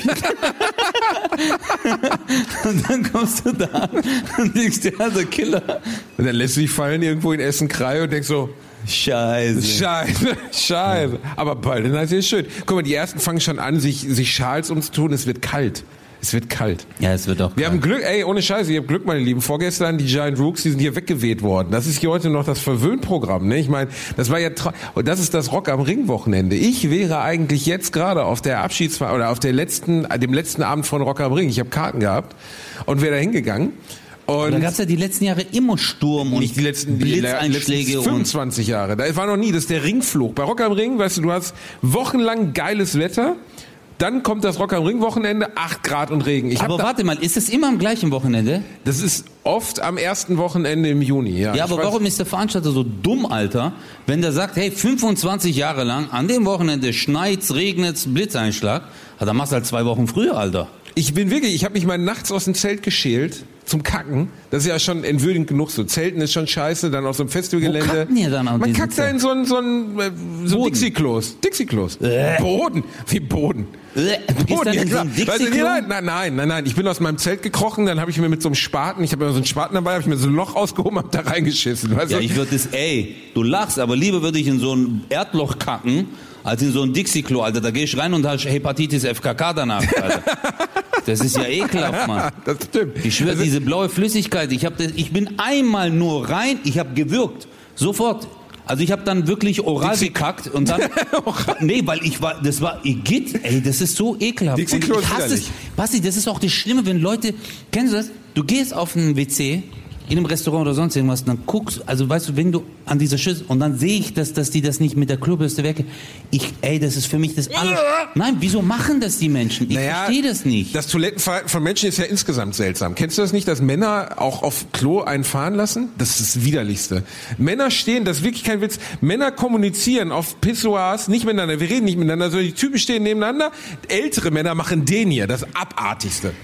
Und dann kommst du da und denkst dir, Alter, Killer. Und dann lässt du dich fallen irgendwo in Essen-Krei und denkst so, Scheiße. Scheiße, Scheiße. Aber bald, dann ist es schön. Guck mal, die ersten fangen schon an, sich, sich Schals umzutun. Es wird kalt. Es wird kalt. Ja, es wird auch Wir kalt. haben Glück, ey, ohne Scheiße, ihr habt Glück, meine Lieben. Vorgestern, die Giant Rooks, die sind hier weggeweht worden. Das ist hier heute noch das Verwöhnprogramm, ne? Ich meine, das war ja, tra- und das ist das Rock am Ring Wochenende. Ich wäre eigentlich jetzt gerade auf der Abschiedsfeier, oder auf der letzten, dem letzten Abend von Rock am Ring. Ich habe Karten gehabt und wäre da hingegangen. Und da gab's ja die letzten Jahre immer Sturm und nicht die letzten, die Blitzeinschläge letzten und fünfundzwanzig Jahre. Da war noch nie, das ist der Ringflug. Bei Rock am Ring, weißt du, du hast wochenlang geiles Wetter. Dann kommt das Rock am Ring Wochenende, acht Grad und Regen. Ich hab aber da, warte mal, ist das immer am gleichen Wochenende? das ist oft am ersten Wochenende im Juni. Ja, Ja, Ich aber weiß- warum ist der Veranstalter so dumm, Alter, wenn der sagt, hey, fünfundzwanzig Jahre lang, an dem Wochenende schneit's, regnet's, Blitzeinschlag, ja, dann machst du halt zwei Wochen früher, Alter. Ich bin wirklich, ich habe mich mal nachts aus dem Zelt geschält zum Kacken. Das ist ja schon entwürdigend genug so. Zelten ist schon scheiße, dann auf so einem Festivalgelände. Wo kackt ihr dann an Man diesem kackt da in so ein, so ein, äh, so Boden. Dixie-Klos. Dixie-Klos. Äh. Boden. Wie Boden. Du gehst dann ja, in so klar. ein Weißt du, Dixie-Klo? nein, nein, nein, nein, nein. Ich bin aus meinem Zelt gekrochen, dann habe ich mir mit so einem Spaten, ich habe immer so einen Spaten dabei, habe ich mir so ein Loch ausgehoben, hab da reingeschissen. Weißt Ja, du? ich würde das, ey, du lachst, aber lieber würde ich in so ein Erdloch kacken, als in so ein Dixie-Klo, Alter. Da geh ich rein und hast Hepatitis F K K danach, Alter. Das ist ja ekelhaft, Mann. Das stimmt. Ich schwöre, Also- diese blaue Flüssigkeit, ich, hab das, ich bin einmal nur rein, ich habe gewürgt. Sofort. Also ich habe dann wirklich oral Dixie- gekackt und dann... nee, weil ich war... Das war Igitt, ey, das ist so ekelhaft. Und Dixie-Klo ich ist hasse es. widerlich. Basti, das ist auch das Schlimme, wenn Leute... Kennst du das? Du gehst auf ein W C... in einem Restaurant oder sonst irgendwas, und dann guckst, also weißt du, wenn du an dieser Schüssel, und dann sehe ich, dass, dass die das nicht mit der Klobürste weg, ich, ey, das ist für mich das alles. Nein, wieso machen das die Menschen? Ich Naja, verstehe das nicht. Das Toilettenverhalten von Menschen ist ja insgesamt seltsam. Kennst du das nicht, dass Männer auch auf Klo einen fahren lassen? Das ist das Widerlichste. Männer stehen, das ist wirklich kein Witz, Männer kommunizieren auf Pissoirs nicht miteinander, wir reden nicht miteinander, sondern die Typen stehen nebeneinander. Ältere Männer machen den hier, das Abartigste.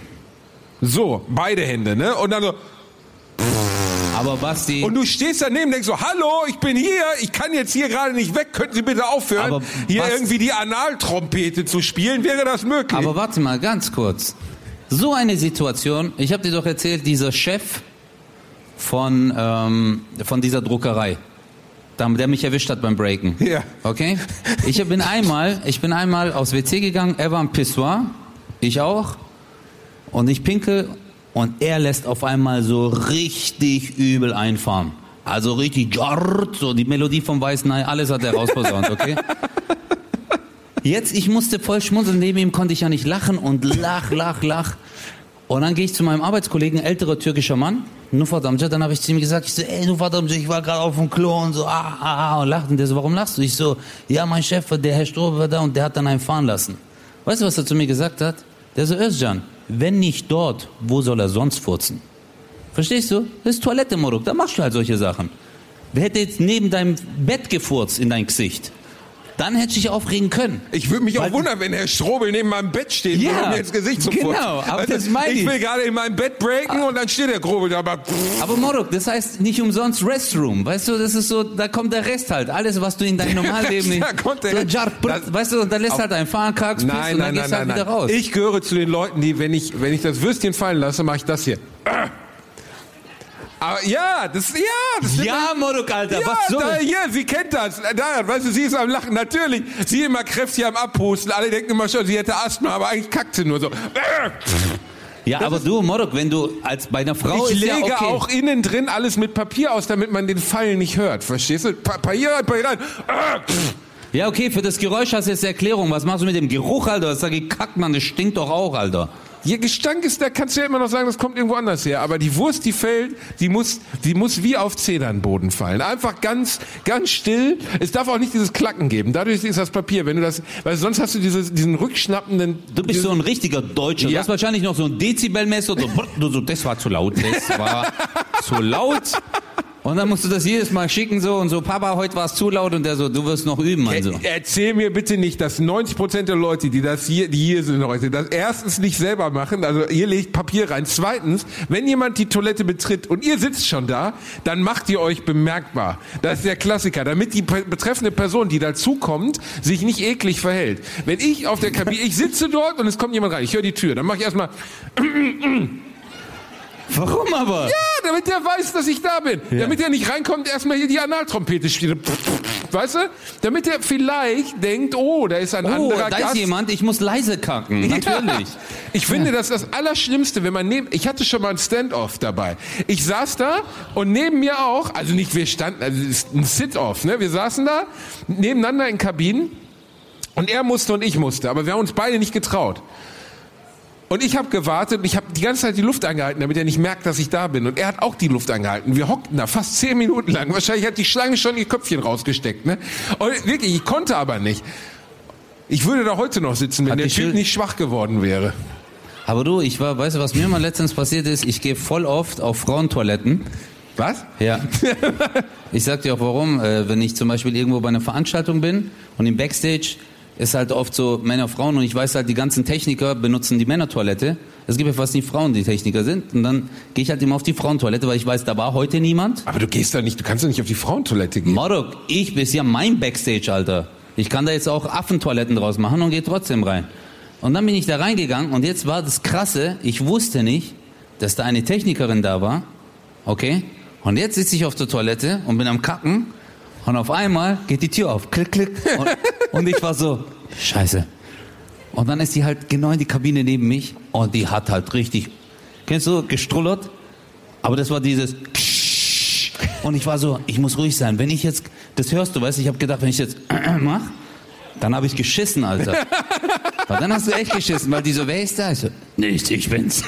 So, beide Hände, ne? Und dann so, Aber Basti, und du stehst daneben und denkst so, hallo, ich bin hier, ich kann jetzt hier gerade nicht weg, könnten Sie bitte aufhören, Aber hier was- irgendwie die Analtrompete zu spielen, wäre das möglich? aber warte mal, ganz kurz. So eine Situation, ich habe dir doch erzählt, dieser Chef von, ähm, von dieser Druckerei, der der mich erwischt hat beim Breaken. Ja. Okay? Ich bin einmal, ich bin einmal aufs W C gegangen, er war am Pissoir, ich auch, und ich pinkel, und er lässt auf einmal so richtig übel einfahren. Also richtig, jarrt, so die Melodie vom Weißen Hai, alles hat er rausposaunt, okay? Jetzt, ich musste voll schmunzeln, neben ihm konnte ich ja nicht lachen und lach, lach, lach. Und dann gehe ich zu meinem Arbeitskollegen, älterer türkischer Mann, Nufat Amca, dann habe ich zu ihm gesagt, ich so, ey Nufat Amca, ich war gerade auf dem Klo und so, ah, ah, ah, und lacht. Und der so, warum lachst du? Ich so, ja, mein Chef, der Herr Strobe war da und der hat dann einen fahren lassen. Weißt du, was er zu mir gesagt hat? Der so, Özcan, wenn nicht dort, wo soll er sonst furzen? Verstehst du? Das ist Toilette, Moruk, da machst du halt solche Sachen. Wer hätte jetzt neben deinem Bett gefurzt in dein Gesicht? Dann hätte ich dich aufregen können. Ich würde mich Weil- auch wundern, wenn Herr Strobel neben meinem Bett steht Ja, und mir ins Gesicht zum genau, Furzen. aber Weißt du, das meine ich ich. will gerade in meinem Bett breaken und dann steht der Grobel da. Aber pff, Aber Moruk, das heißt nicht umsonst Restroom. Weißt du, das ist so, da kommt der Rest halt. Alles, was du in deinem Normalleben nicht... Da kommt der so, Rest. jar, brr, Das- weißt du, und dann lässt halt ein Fahren, kackst, pisst nein, und dann nein, gehst nein, halt nein, wieder nein. raus. Ich gehöre zu den Leuten, die, wenn ich, wenn ich das Würstchen fallen lasse, mache ich das hier. Aber ja, das, ja, das Ja, Modok, Alter, ja, was soll? da, hier, sie kennt das. Da, weißt du, sie ist am Lachen, natürlich. Sie immer kräftig am Abhusten. Alle denken immer schon, sie hätte Asthma, aber eigentlich kackt sie nur so. Ja, aber du, Modok, wenn du als bei einer Frau Ich ist lege ja okay. auch innen drin alles mit Papier aus, damit man den Fall nicht hört. Verstehst du? Pa Papier rein, Papier rein. Ja, okay, für das Geräusch hast du jetzt Erklärung. Was machst du mit dem Geruch, Alter? Das sag ich, kack, Mann, das stinkt doch auch, Alter. Ihr Gestank ist, da kannst du ja immer noch sagen, das kommt irgendwo anders her. Aber die Wurst, die fällt, die muss, die muss wie auf Zedernboden fallen. Einfach ganz, ganz still. Es darf auch nicht dieses Klacken geben. Dadurch ist das Papier. Wenn du das, weil sonst hast du dieses, diesen rückschnappenden. Du bist so ein richtiger Deutscher. Ja. Du hast wahrscheinlich noch so ein Dezibelmesser. So, du so, das war zu laut, das war zu laut. Und dann musst du das jedes Mal schicken so und so, Papa, heute war es zu laut und der so, du wirst noch üben. Also. Er, erzähl mir bitte nicht, dass neunzig Prozent der Leute, die das hier, die hier sind heute, das erstens nicht selber machen, also ihr legt Papier rein. Zweitens, wenn jemand die Toilette betritt und ihr sitzt schon da, dann macht ihr euch bemerkbar. Das ist der Klassiker, damit die betreffende Person, die dazukommt, sich nicht eklig verhält. Wenn ich auf der Kabine, ich sitze dort und es kommt jemand rein, ich höre die Tür, dann mache ich erstmal Warum aber? ja, damit der weiß, dass ich da bin. Ja. Damit er nicht reinkommt, erstmal hier die Analtrompete spielt. Weißt du? Damit er vielleicht denkt, oh, da ist ein Oh, anderer da Gast. ist jemand, ich muss leise kacken. Natürlich. Ja. Ich finde, das ist das Allerschlimmste, wenn man neben, ich hatte schon mal ein Stand-off dabei. Ich saß da und neben mir auch, also nicht wir standen, also es ist ein Sit-off, ne? Wir saßen da nebeneinander in Kabinen und er musste und ich musste, aber wir haben uns beide nicht getraut. Und ich habe gewartet und ich habe die ganze Zeit die Luft angehalten, damit er nicht merkt, dass ich da bin. Und er hat auch die Luft angehalten. Wir hockten da fast zehn Minuten lang. Wahrscheinlich hat die Schlange schon ihr Köpfchen rausgesteckt. Ne? Und wirklich, ich konnte aber nicht. Ich würde da heute noch sitzen, wenn Hat der die Typ Schil- nicht schwach geworden wäre. Aber du, ich war, weißt du, was mir mal letztens passiert ist? Ich gehe voll oft auf Frauentoiletten. Was? Ja. Ich sag dir auch warum. Äh, wenn ich zum Beispiel irgendwo bei einer Veranstaltung bin und im Backstage ist halt oft so Männer, Frauen und ich weiß halt, die ganzen Techniker benutzen die Männertoilette. Es gibt ja fast nie Frauen, die Techniker sind. Und dann gehe ich halt immer auf die Frauentoilette, weil ich weiß, da war heute niemand. Aber du gehst da nicht, du kannst doch nicht auf die Frauentoilette gehen. Modok, ich bin ja mein Backstage, Alter. Ich kann da jetzt auch Affentoiletten draus machen und gehe trotzdem rein. Und dann bin ich da reingegangen und jetzt war das Krasse, ich wusste nicht, dass da eine Technikerin da war. Okay? Und jetzt sitze ich auf der Toilette und bin am Kacken. Und auf einmal geht die Tür auf. Klick, klick. Und, und ich war so, scheiße. Und dann ist die halt genau in die Kabine neben mich. Und die hat halt richtig, kennst du, gestrullert. Aber das war dieses und ich war so, ich muss ruhig sein. Wenn ich jetzt, das hörst du, weißt du, ich habe gedacht, wenn ich jetzt mach, dann habe ich geschissen, Alter. Aber dann hast du echt geschissen, weil die so, wer ist da? Ich so, nicht, ich bin's.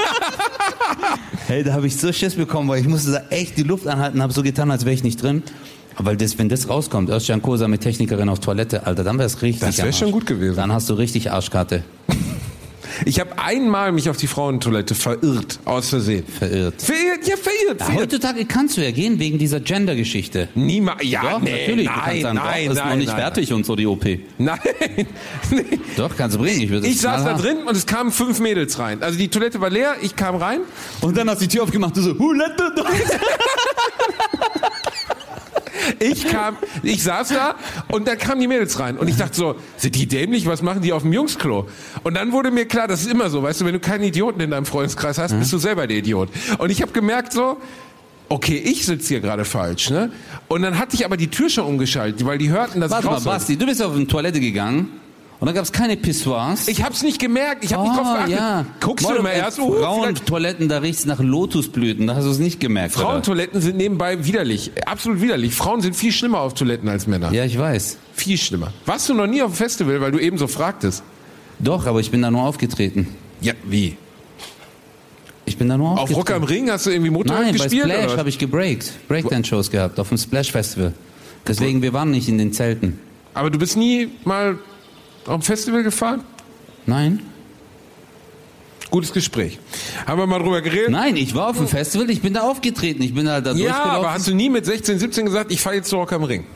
Hey, da habe ich so Schiss bekommen, weil ich musste da echt die Luft anhalten, habe so getan, als wäre ich nicht drin. Weil das, wenn das rauskommt, Özcan Kosa mit Technikerin auf Toilette, Alter, dann wäre es richtig. Das wäre schon gut gewesen. Dann hast du richtig Arschkarte. Ich habe einmal mich auf die Frauentoilette verirrt, aus Versehen. Verirrt. Verirrt, ja, verirrt. Ja, verirrt. heutzutage kannst du ja gehen wegen dieser Gender-Geschichte. Niemals, ja, Doch, nee, natürlich. Du nein, kannst sagen, nein, doch, ist nein, noch nicht nein, fertig und so die O P. Nein, nee. Doch, kannst du bringen. Ich, würde Ich saß da knallhart. drin und es kamen fünf Mädels rein. Also die Toilette war leer, ich kam rein. Und dann hast du die Tür aufgemacht, du so, who let the dog? Ich kam, ich saß da und dann kamen die Mädels rein. Und ich dachte so, sind die dämlich? Was machen die auf dem Jungsklo? Und dann wurde mir klar, das ist immer so, weißt du, wenn du keinen Idioten in deinem Freundeskreis hast, bist du selber der Idiot. Und ich habe gemerkt so, okay, ich sitze hier gerade falsch, ne? Und dann hatte ich aber die Tür schon umgeschaltet, weil die hörten, dass Warte ich mal, raus soll. Basti, du bist auf eine Toilette gegangen und dann gab es keine Pissoirs. Ich hab's nicht gemerkt, ich hab nicht drauf geachtet. Ja. Guckst du Modok, immer äh, erst, oh, vielleicht- Frauentoiletten, da riecht's nach Lotusblüten, da hast du es nicht gemerkt, oder? Frauentoiletten sind nebenbei widerlich, absolut widerlich. Frauen sind viel schlimmer auf Toiletten als Männer. Ja, ich weiß. Viel schlimmer. Warst du noch nie auf dem Festival, weil du eben so fragtest? Doch, aber ich bin da nur aufgetreten. Ja, wie? Ich bin da nur Auf aufgetreten. Rock am Ring hast du irgendwie Motorrad Nein, bei gespielt? Splash oder? habe ich gebreakt. Breakdance-Shows gehabt, auf dem Splash-Festival. Deswegen, wir waren nicht in den Zelten. Aber du bist nie mal auf dem Festival gefahren? Nein? Gutes Gespräch. Haben wir mal drüber geredet? Nein, ich war auf dem Festival, ich bin da aufgetreten, ich bin halt da Ja, durchgelaufen. aber hast du nie mit sechzehn, siebzehn gesagt, ich fahre jetzt zu Rock am Ring?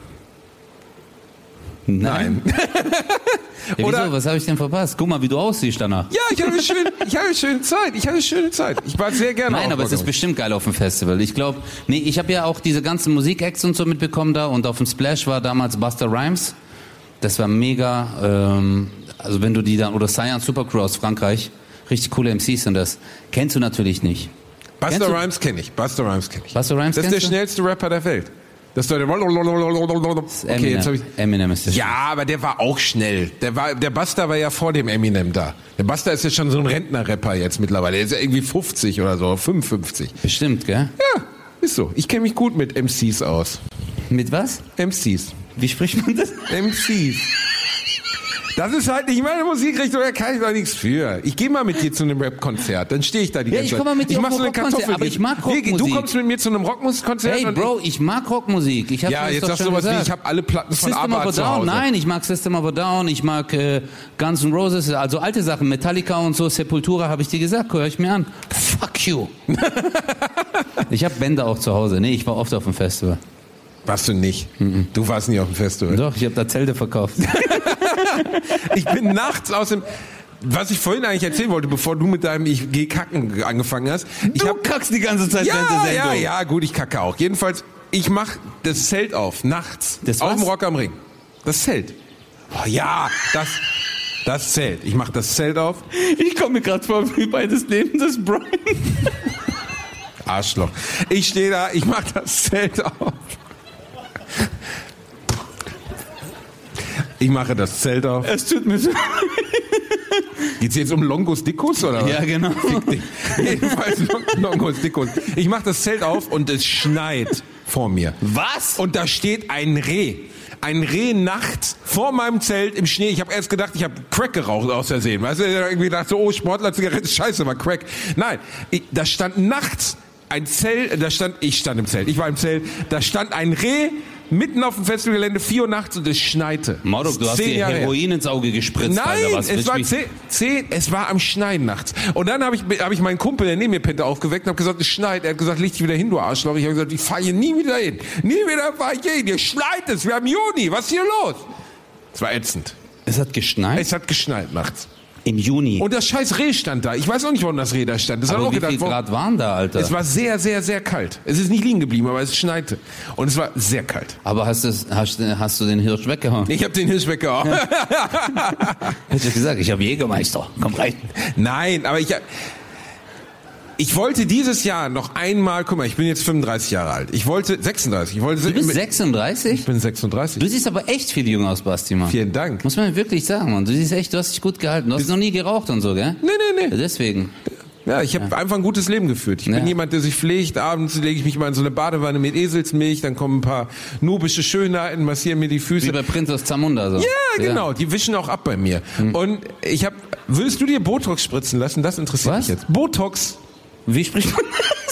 Nein. Ja, wieso? Oder- Was habe ich denn verpasst? Guck mal, wie du aussiehst danach. Ja, ich hatte, schön, ich hatte eine schöne Zeit. Ich hatte eine schöne Zeit. Ich war sehr gerne Nein, auf aber Rock es ist am Ring. bestimmt geil auf dem Festival. Ich glaube, nee, ich habe ja auch diese ganzen Musikacts und so mitbekommen da und auf dem Splash war damals Busta Rhymes. Das war mega, ähm, also wenn du die dann, oder Cyan Supercross Frankreich, richtig coole M Cs sind das. Kennst du natürlich nicht. Busta Kennst du- Rhymes kenne ich. Busta Rhymes kenne ich. Busta Rhymes das ist der kennst du? schnellste Rapper der Welt. Das ist doch der. Okay, Eminem. jetzt habe ich. Eminem ist der Ja, aber der war auch schnell. Der war, der Busta war ja vor dem Eminem da. Der Busta ist ja schon so ein Rentner-Rapper jetzt mittlerweile. Der ist ja irgendwie fünfzig oder so, fünfundfünfzig. Bestimmt, gell? Ja, ist so. Ich kenne mich gut mit M Cs aus. Mit was? M Cs. Wie spricht man das? M Cs. Das ist halt nicht meine Musikrichtung, da kann ich doch nichts für. Ich gehe mal mit dir zu einem Rap-Konzert, dann stehe ich da die Ja, ganze ich Zeit. komm mal mit dir ich mach auf so eine ein Rockkonzert, Kartoffel. aber ich mag Nee, Du Rockmusik. kommst mit mir zu einem Rockkonzert Hey und Bro, ich mag Rockmusik. Ich hab Ja, das jetzt doch sagst du schon sowas wie, gesagt. ich habe alle Platten von System of ABBA a zu Down, Hause. nein, ich mag System of a Down, ich mag äh, Guns N' Roses, also alte Sachen, Metallica und so, Sepultura, habe ich dir gesagt, hör ich mir an. Fuck you. Ich habe Bänder auch zu Hause. Nee, ich war oft auf dem Festival. Warst du nicht. Du warst nie auf dem Festival. Doch, ich habe da Zelte verkauft. Ich bin nachts aus dem... Was ich vorhin eigentlich erzählen wollte, bevor du mit deinem Ich geh kacken angefangen hast. Ich Du hab, kackst die ganze Zeit während der ja, Sendung. ja, ja, gut, ich kacke auch. Jedenfalls, ich mach das Zelt auf, nachts. Das auf was? dem Rock am Ring. Das Zelt. Oh, ja, das... Das Zelt. Ich mach das Zelt auf. Ich komme mir gerade vor wie bei des Lebens des Brian. Arschloch. Ich stehe da, ich mach das Zelt auf. Ich mache das Zelt auf. Es tut mir so. Geht's jetzt um Longus Dickus oder was? Ja, genau. Fick dich. Jedenfalls Long- Longus Dickus. Ich mache das Zelt auf und es schneit vor mir. Was? Und da steht ein Reh. Ein Reh nachts vor meinem Zelt im Schnee. Ich habe erst gedacht, ich habe Crack geraucht aus Versehen. Weißt du, ich hab irgendwie gedacht, so, oh, Sportler-Zigarette, scheiße, war Crack. Nein, ich, da stand nachts ein Zelt, da stand, ich stand im Zelt, ich war im Zelt, da stand ein Reh mitten auf dem Festivalgelände, vier Uhr nachts und es schneite. Mordok, du hast Zehn dir Jahre her. Heroin ins Auge gespritzt, Nein, Alter. Was es willst war du- zehn, zehn, es war am Schneien nachts. Und dann habe ich, hab ich meinen Kumpel, der neben mir pennte, aufgeweckt und habe gesagt, es schneit. Er hat gesagt, leg dich wieder hin, du Arschloch. Ich habe gesagt, ich fahre hier nie wieder hin. Nie wieder fahre ich hier hin. Hier schneit es. Wir haben Juni. Was ist hier los? Es war ätzend. Es hat geschneit? Es hat geschneit nachts. Im Juni. Und das scheiß Reh stand da. Ich weiß auch nicht, warum das Reh da stand. Das hat aber auch wie gedacht, viel warum- Grad waren da, Alter? es war sehr, sehr, sehr kalt. Es ist nicht liegen geblieben, aber es schneite. Und es war sehr kalt. aber hast, das, hast, hast du den Hirsch weggehauen? Ich habe den Hirsch weggehauen. Hätte ich gesagt, ich habe Jägermeister. Komm rein. Nein, aber ich, ich wollte dieses Jahr noch einmal, guck mal, ich bin jetzt fünfunddreißig Jahre alt. Ich wollte sechsunddreißig. Ich wollte Du bist sechsunddreißig? Ich bin sechsunddreißig. Du siehst aber echt viel jünger aus, Basti, Mann. Vielen Dank. Muss man wirklich sagen, Mann. Du siehst echt, du hast dich gut gehalten. Du hast noch nie geraucht und so, gell? Nee, nee, nee. Deswegen. Ja, ich habe einfach ein gutes Leben geführt. Ich bin Ja. jemand, der sich pflegt. Abends lege ich mich mal in so eine Badewanne mit Eselsmilch, dann kommen ein paar nubische Schönheiten, massieren mir die Wie Füße. bei Prinz aus Zamunda. So. Ja, genau, die wischen auch ab bei mir. Und ich habe, würdest du dir Botox spritzen lassen? Das interessiert Was? mich jetzt. Botox. Wie spricht man das?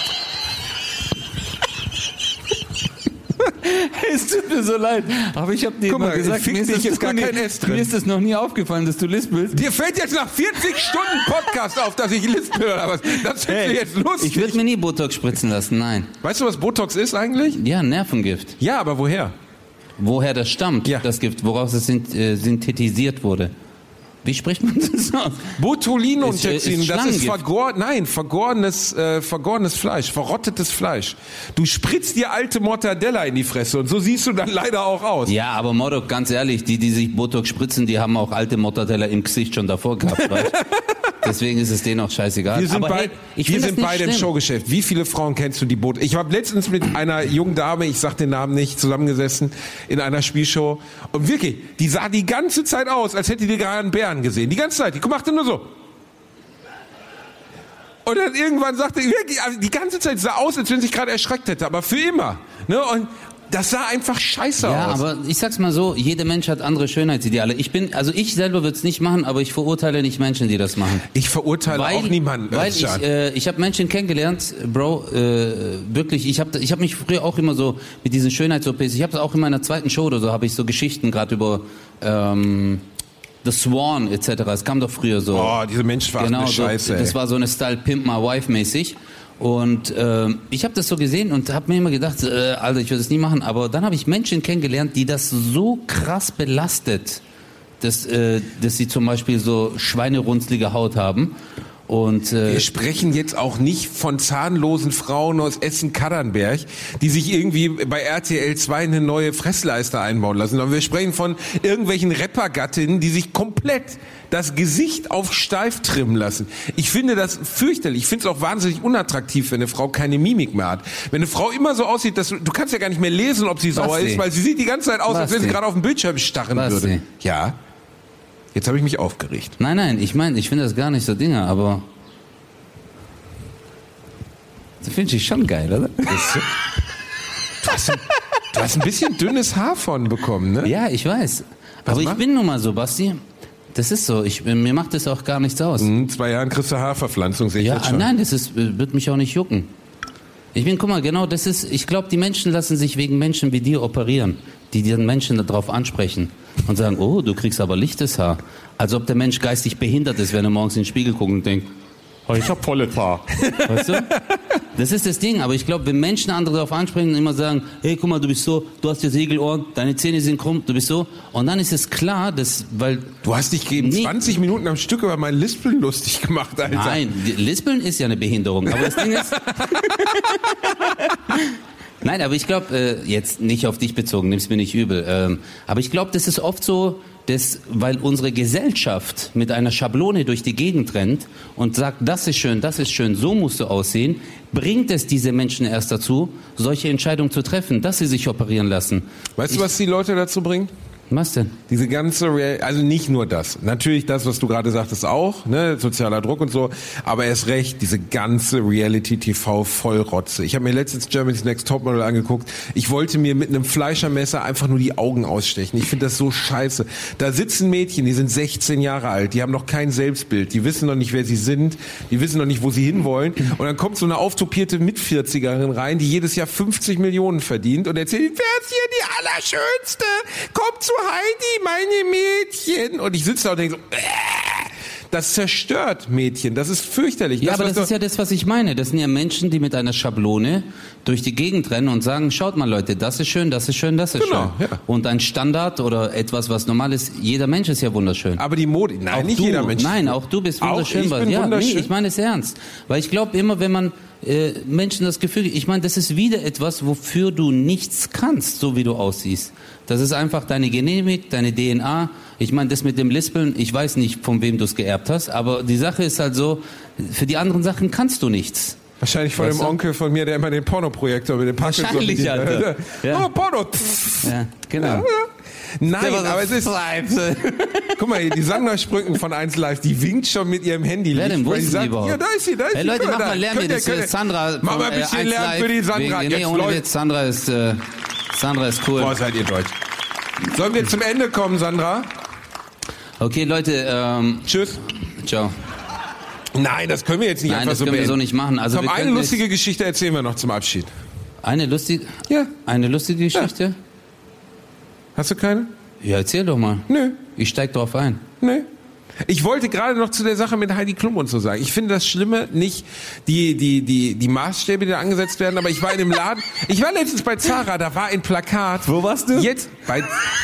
Es tut mir so leid, aber ich habe dir Guck immer mal, gesagt, fick mir ist, dich das jetzt gar noch nie, kein S drin. mir ist das noch nie aufgefallen, dass du lispelst. Dir fällt jetzt nach vierzig Stunden Podcast auf, dass ich lispel oder was? Das findest du jetzt lustig. Ich würde mir nie Botox spritzen lassen, nein. Weißt du, was Botox ist eigentlich? Ja, Nervengift. Ja, aber woher? Woher das stammt, Ja. das Gift, woraus es synt- äh, synthetisiert wurde. Wie spricht man das aus? Botulinumtoxin, Ist, äh, ist das ist Schlangengift. vergor nein, vergorenes, äh, vergorenes Fleisch, verrottetes Fleisch. Du spritzt dir alte Mortadella in die Fresse und so siehst du dann leider auch aus. Ja, aber Mordok, ganz ehrlich, die, die sich Botox spritzen, die haben auch alte Mortadella im Gesicht schon davor gehabt, weißt? Deswegen ist es denen auch scheißegal. Wir sind, aber bei, hey, ich wir find das sind nicht beide im schlimm. Showgeschäft. Wie viele Frauen kennst du, die Botox? Ich habe letztens mit einer jungen Dame, ich sag den Namen nicht, zusammengesessen in einer Spielshow. Und wirklich, die sah die ganze Zeit aus, als hätte die gerade einen Bären gesehen. Die ganze Zeit. Die machte nur so. Und dann irgendwann sagte, wirklich, also die ganze Zeit sah aus, als wenn sie sich gerade erschreckt hätte. Aber für immer. Ne? Und das sah einfach scheiße Ja, aus. aber ich sag's mal so, jeder Mensch hat andere Schönheitsideale. Ich bin, also ich selber würde es nicht machen, aber ich verurteile nicht Menschen, die das machen. Ich verurteile auch niemanden. Weil ich, Özcan. äh, ich habe Menschen kennengelernt, Bro, äh, wirklich, ich habe ich hab mich früher auch immer so mit diesen Schönheits-O Ps, ich habe es auch in meiner zweiten Show oder so, habe ich so Geschichten gerade über ähm, The Swan et cetera. Es kam doch früher so. Oh, diese menschenverachtende Genau, so, Scheiße, ey. das war so eine Style Pimp My Wife mäßig. Und ähm, ich habe das so gesehen und habe mir immer gedacht, äh, Alter, ich würde es nie machen. Aber dann habe ich Menschen kennengelernt, die das so krass belastet, dass, äh, dass sie zum Beispiel so schweinerunzlige Haut haben. Und, äh, wir sprechen jetzt auch nicht von zahnlosen Frauen aus Essen-Kaddernberg, die sich irgendwie bei R T L zwei eine neue Fressleiste einbauen lassen, sondern wir sprechen von irgendwelchen Rappergattinnen, die sich komplett das Gesicht auf steif trimmen lassen. Ich finde das fürchterlich. Ich finde es auch wahnsinnig unattraktiv, wenn eine Frau keine Mimik mehr hat. Wenn eine Frau immer so aussieht, dass du, du kannst ja gar nicht mehr lesen, ob sie sauer Basti. ist, weil sie sieht die ganze Zeit aus, als wenn sie Basti. gerade auf den Bildschirm starren Basti. würde. Ja. Jetzt habe ich mich aufgeregt. Nein, nein, ich meine, ich finde das gar nicht so Dinge, aber das finde ich schon geil, oder? Du hast, ein, du hast ein bisschen dünnes Haar von bekommen, ne? Ja, ich weiß. Was aber ich macht? bin nun mal so, Basti. Das ist so. Ich, mir macht das auch gar nichts aus. In zwei Jahren kriegst du Haarverpflanzung, sehe ich Ja, jetzt schon. nein, das ist, wird mich auch nicht jucken. Ich bin, guck mal, genau, das ist, ich glaube, die Menschen lassen sich wegen Menschen wie dir operieren, die den Menschen darauf ansprechen und sagen, oh, du kriegst aber lichtes Haar. Als ob der Mensch geistig behindert ist, wenn er morgens in den Spiegel guckt und denkt, oh, ich hab volles Haar. Weißt du? Das ist das Ding, aber ich glaube, wenn Menschen andere darauf ansprechen und immer sagen, hey, guck mal, du bist so, du hast ja Segelohren, deine Zähne sind krumm, du bist so, und dann ist es klar, dass, weil... Du hast dich gegen Nee. zwanzig Minuten am Stück über mein Lispeln lustig gemacht, Alter. Nein, Lispeln ist ja eine Behinderung, aber das Ding ist... Nein, aber ich glaube, äh, jetzt nicht auf dich bezogen, nimm's mir nicht übel, ähm, aber ich glaube, das ist oft so, dass, weil unsere Gesellschaft mit einer Schablone durch die Gegend rennt und sagt, das ist schön, das ist schön, so musst du aussehen, bringt es diese Menschen erst dazu, solche Entscheidungen zu treffen, dass sie sich operieren lassen. Weißt Ich- du, was die Leute dazu bringen? Was denn? Diese ganze, Real also nicht nur das, natürlich das, was du gerade sagtest auch, ne, sozialer Druck und so, aber erst recht, diese ganze Reality-T V-Vollrotze. Ich habe mir letztens Germany's Next Topmodel angeguckt, ich wollte mir mit einem Fleischermesser einfach nur die Augen ausstechen. Ich finde das so scheiße. Da sitzen Mädchen, die sind sechzehn Jahre alt, die haben noch kein Selbstbild, die wissen noch nicht, wer sie sind, die wissen noch nicht, wo sie hinwollen, und dann kommt so eine auftopierte Mitvierzigerin rein, die jedes Jahr fünfzig Millionen verdient und erzählt, wer ist hier die Allerschönste? Kommt zu Heidi, meine Mädchen. Und ich sitze da und denke so, äh, das zerstört Mädchen. Das ist fürchterlich. Ja, das, aber was das ist du- ja das, was ich meine. Das sind ja Menschen, die mit einer Schablone durch die Gegend rennen und sagen, schaut mal Leute, das ist schön, das ist schön, das ist Genau, schön. ja. Und ein Standard oder etwas, was normal ist, jeder Mensch ist ja wunderschön. aber die Mode, nein, Auch nicht du, jeder Mensch. Nein, auch du bist Auch wunderschön. ich was- bin ja, wunderschön. Nee, ich meine es ernst. Weil ich glaube immer, wenn man äh, Menschen das Gefühl, ich meine, das ist wieder etwas, wofür du nichts kannst, so wie du aussiehst. Das ist einfach deine Genetik, deine D N A. Ich meine, das mit dem Lispeln, ich weiß nicht, von wem du es geerbt hast, aber die Sache ist halt so, für die anderen Sachen kannst du nichts. Wahrscheinlich von Weißt dem du? Onkel von mir, der immer den Pornoprojektor mit dem Parkinson Wahrscheinlich, bedient. Alter. Ja. Oh, Porno. Pff. Ja, genau. Ja. Nein, aber es ist... Guck mal, die Sandra Sprücken von eins Live, die winkt schon mit ihrem Handy. Wer denn? Wo weil ist die die sagt, überhaupt? ja, da ist sie, da ist Hey sie. Leute, Guck mach da. mal Lärm hier, Könnt ihr- das könnt ihr- ist Sandra. Mach von, mal ein äh, bisschen eins Lärm Live. für die Sandra. Wegen, nee, Jetzt ohne läuft. Witz, Sandra ist, äh, Sandra ist cool. Boah, seid ihr deutsch. Sollen wir zum Ende kommen, Sandra? Okay, Leute, ähm, Tschüss. ciao. Nein, das können wir jetzt nicht Nein, einfach das so können wir beenden. so nicht machen. Also Komm, wir eine können lustige Geschichte erzählen wir noch zum Abschied. Eine lustige, Ja. eine lustige Geschichte? Hast du keine? Ja, erzähl doch mal. Nö. Ich steig drauf ein. Nee. Ich wollte gerade noch zu der Sache mit Heidi Klum und so sagen. Ich finde das Schlimme nicht die, die, die, die Maßstäbe, die da angesetzt werden, aber ich war in dem Laden, ich war letztens bei Zara, da war ein Plakat. Wo warst du? Jetzt, bei,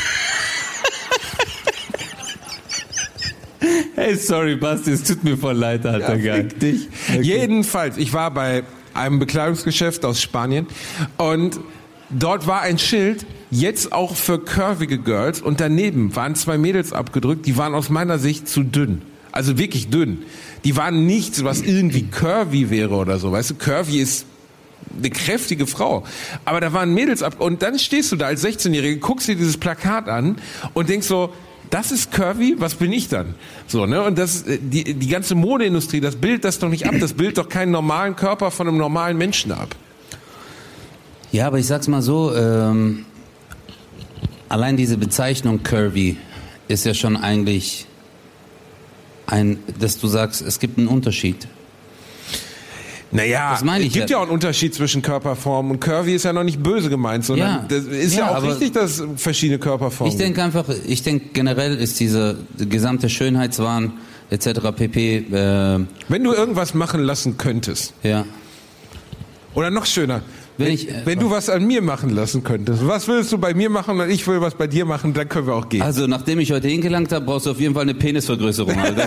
Hey, sorry, Basti, es tut mir voll leid, Alter, ja, fick dich. Jedenfalls, ich war bei einem Bekleidungsgeschäft aus Spanien und dort war ein Schild, jetzt auch für curvige Girls, und daneben waren zwei Mädels abgedrückt, die waren aus meiner Sicht zu dünn. Also wirklich dünn. Die waren nichts, was irgendwie curvy wäre oder so. Weißt du, curvy ist eine kräftige Frau. Aber da waren Mädels ab, und dann stehst du da als sechzehnjährige, guckst dir dieses Plakat an und denkst so, das ist curvy, was bin ich dann? So, ne? Und das, die, die ganze Modeindustrie, das bildet das doch nicht ab. Das bildet doch keinen normalen Körper von einem normalen Menschen ab. Ja, aber ich sag's mal so, ähm, allein diese Bezeichnung curvy ist ja schon eigentlich ein, dass du sagst, es gibt einen Unterschied. Naja, Das meine ich es gibt ja. ja auch einen Unterschied zwischen Körperform, und curvy ist ja noch nicht böse gemeint, sondern Ja. das ist ja, Ja, auch aber richtig, dass es verschiedene Körperformen Ich denke einfach, ich denke generell ist diese gesamte Schönheitswahn et cetera pp. Äh, Wenn du irgendwas machen lassen könntest, ja. oder noch schöner, Wenn, Wenn, ich, äh, wenn du was an mir machen lassen könntest, was willst du bei mir machen und ich will was bei dir machen, dann können wir auch gehen. Also, nachdem ich heute hingelangt habe, brauchst du auf jeden Fall eine Penisvergrößerung. Alter.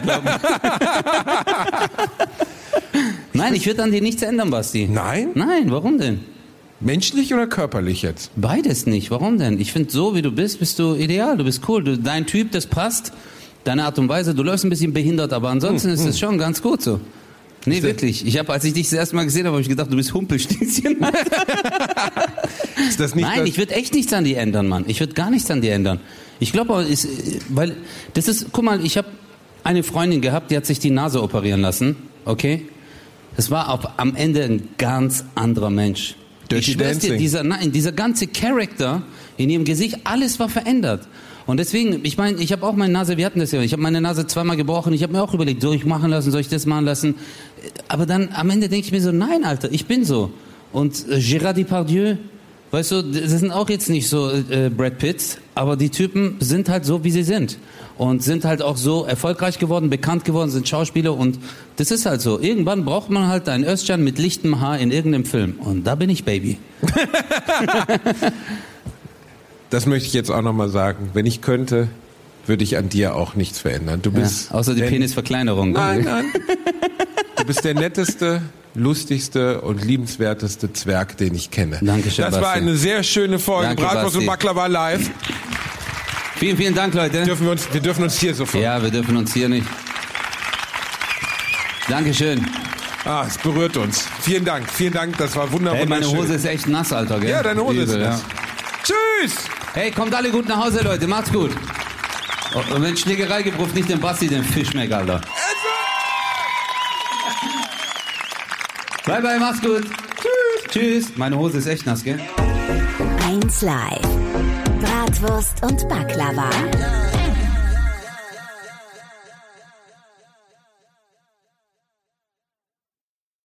Nein, ich würde an dir nichts ändern, Basti. Nein? Nein, warum denn? Menschlich oder körperlich jetzt? Beides nicht. Warum denn? Ich finde, so wie du bist, bist du ideal. Du bist cool. Du, dein Typ, das passt. Deine Art und Weise. Du läufst ein bisschen behindert, aber ansonsten hm, ist es hm. schon ganz gut so. Nee, wirklich. Ich habe, als ich dich das erste Mal gesehen habe, habe ich gedacht, du bist Humpelstilzchen. Ist das nicht Nein, das? Ich würde echt nichts an dir ändern, Mann. Ich würde gar nichts an dir ändern. Ich glaube, ist, weil das ist, guck mal, ich habe eine Freundin gehabt, die hat sich die Nase operieren lassen, okay? Das war auf, am Ende ein ganz anderer Mensch. Dirty Ich schwör's dir, dieser, nein, dieser ganze Charakter in ihrem Gesicht, alles war verändert. Und deswegen, ich meine, ich habe auch meine Nase, wir hatten das ja, ich habe meine Nase zweimal gebrochen, ich habe mir auch überlegt, soll ich machen lassen, soll ich das machen lassen? Aber dann am Ende denke ich mir so, nein, Alter, ich bin so. Und äh, Gérard Depardieu, weißt du, das sind auch jetzt nicht so äh, Brad Pitts, aber die Typen sind halt so, wie sie sind. Und sind halt auch so erfolgreich geworden, bekannt geworden, sind Schauspieler und das ist halt so. Irgendwann braucht man halt einen Özcan mit lichtem Haar in irgendeinem Film. Und da bin ich, Baby. Das möchte ich jetzt auch nochmal sagen. Wenn ich könnte, würde ich an dir auch nichts verändern. Du bist ja, außer die Penisverkleinerung. Nein, nein. Du bist der netteste, lustigste und liebenswerteste Zwerg, den ich kenne. Dankeschön, Das war Basti. eine sehr schöne Folge. Danke, Bratwurst Basti. und Baklava live. Vielen, vielen Dank, Leute. Dürfen wir, uns, wir dürfen uns hier sofort. Ja, wir dürfen uns hier nicht. Dankeschön. Ah, es berührt uns. Vielen Dank, vielen Dank. Das war wunderbar. Hey, meine Hose ist echt nass, Alter, gell? Ja, deine Hose Übel, ist nass. Ja. Tschüss! Hey, kommt alle gut nach Hause, Leute. Macht's gut. Und wenn Schlägerei gibt, ruft nicht den Basti, den Fischmeck, Alter. Bye, bye, macht's gut. Tschüss. Tschüss. Meine Hose ist echt nass, gell? eins Live. Bratwurst und Baklava.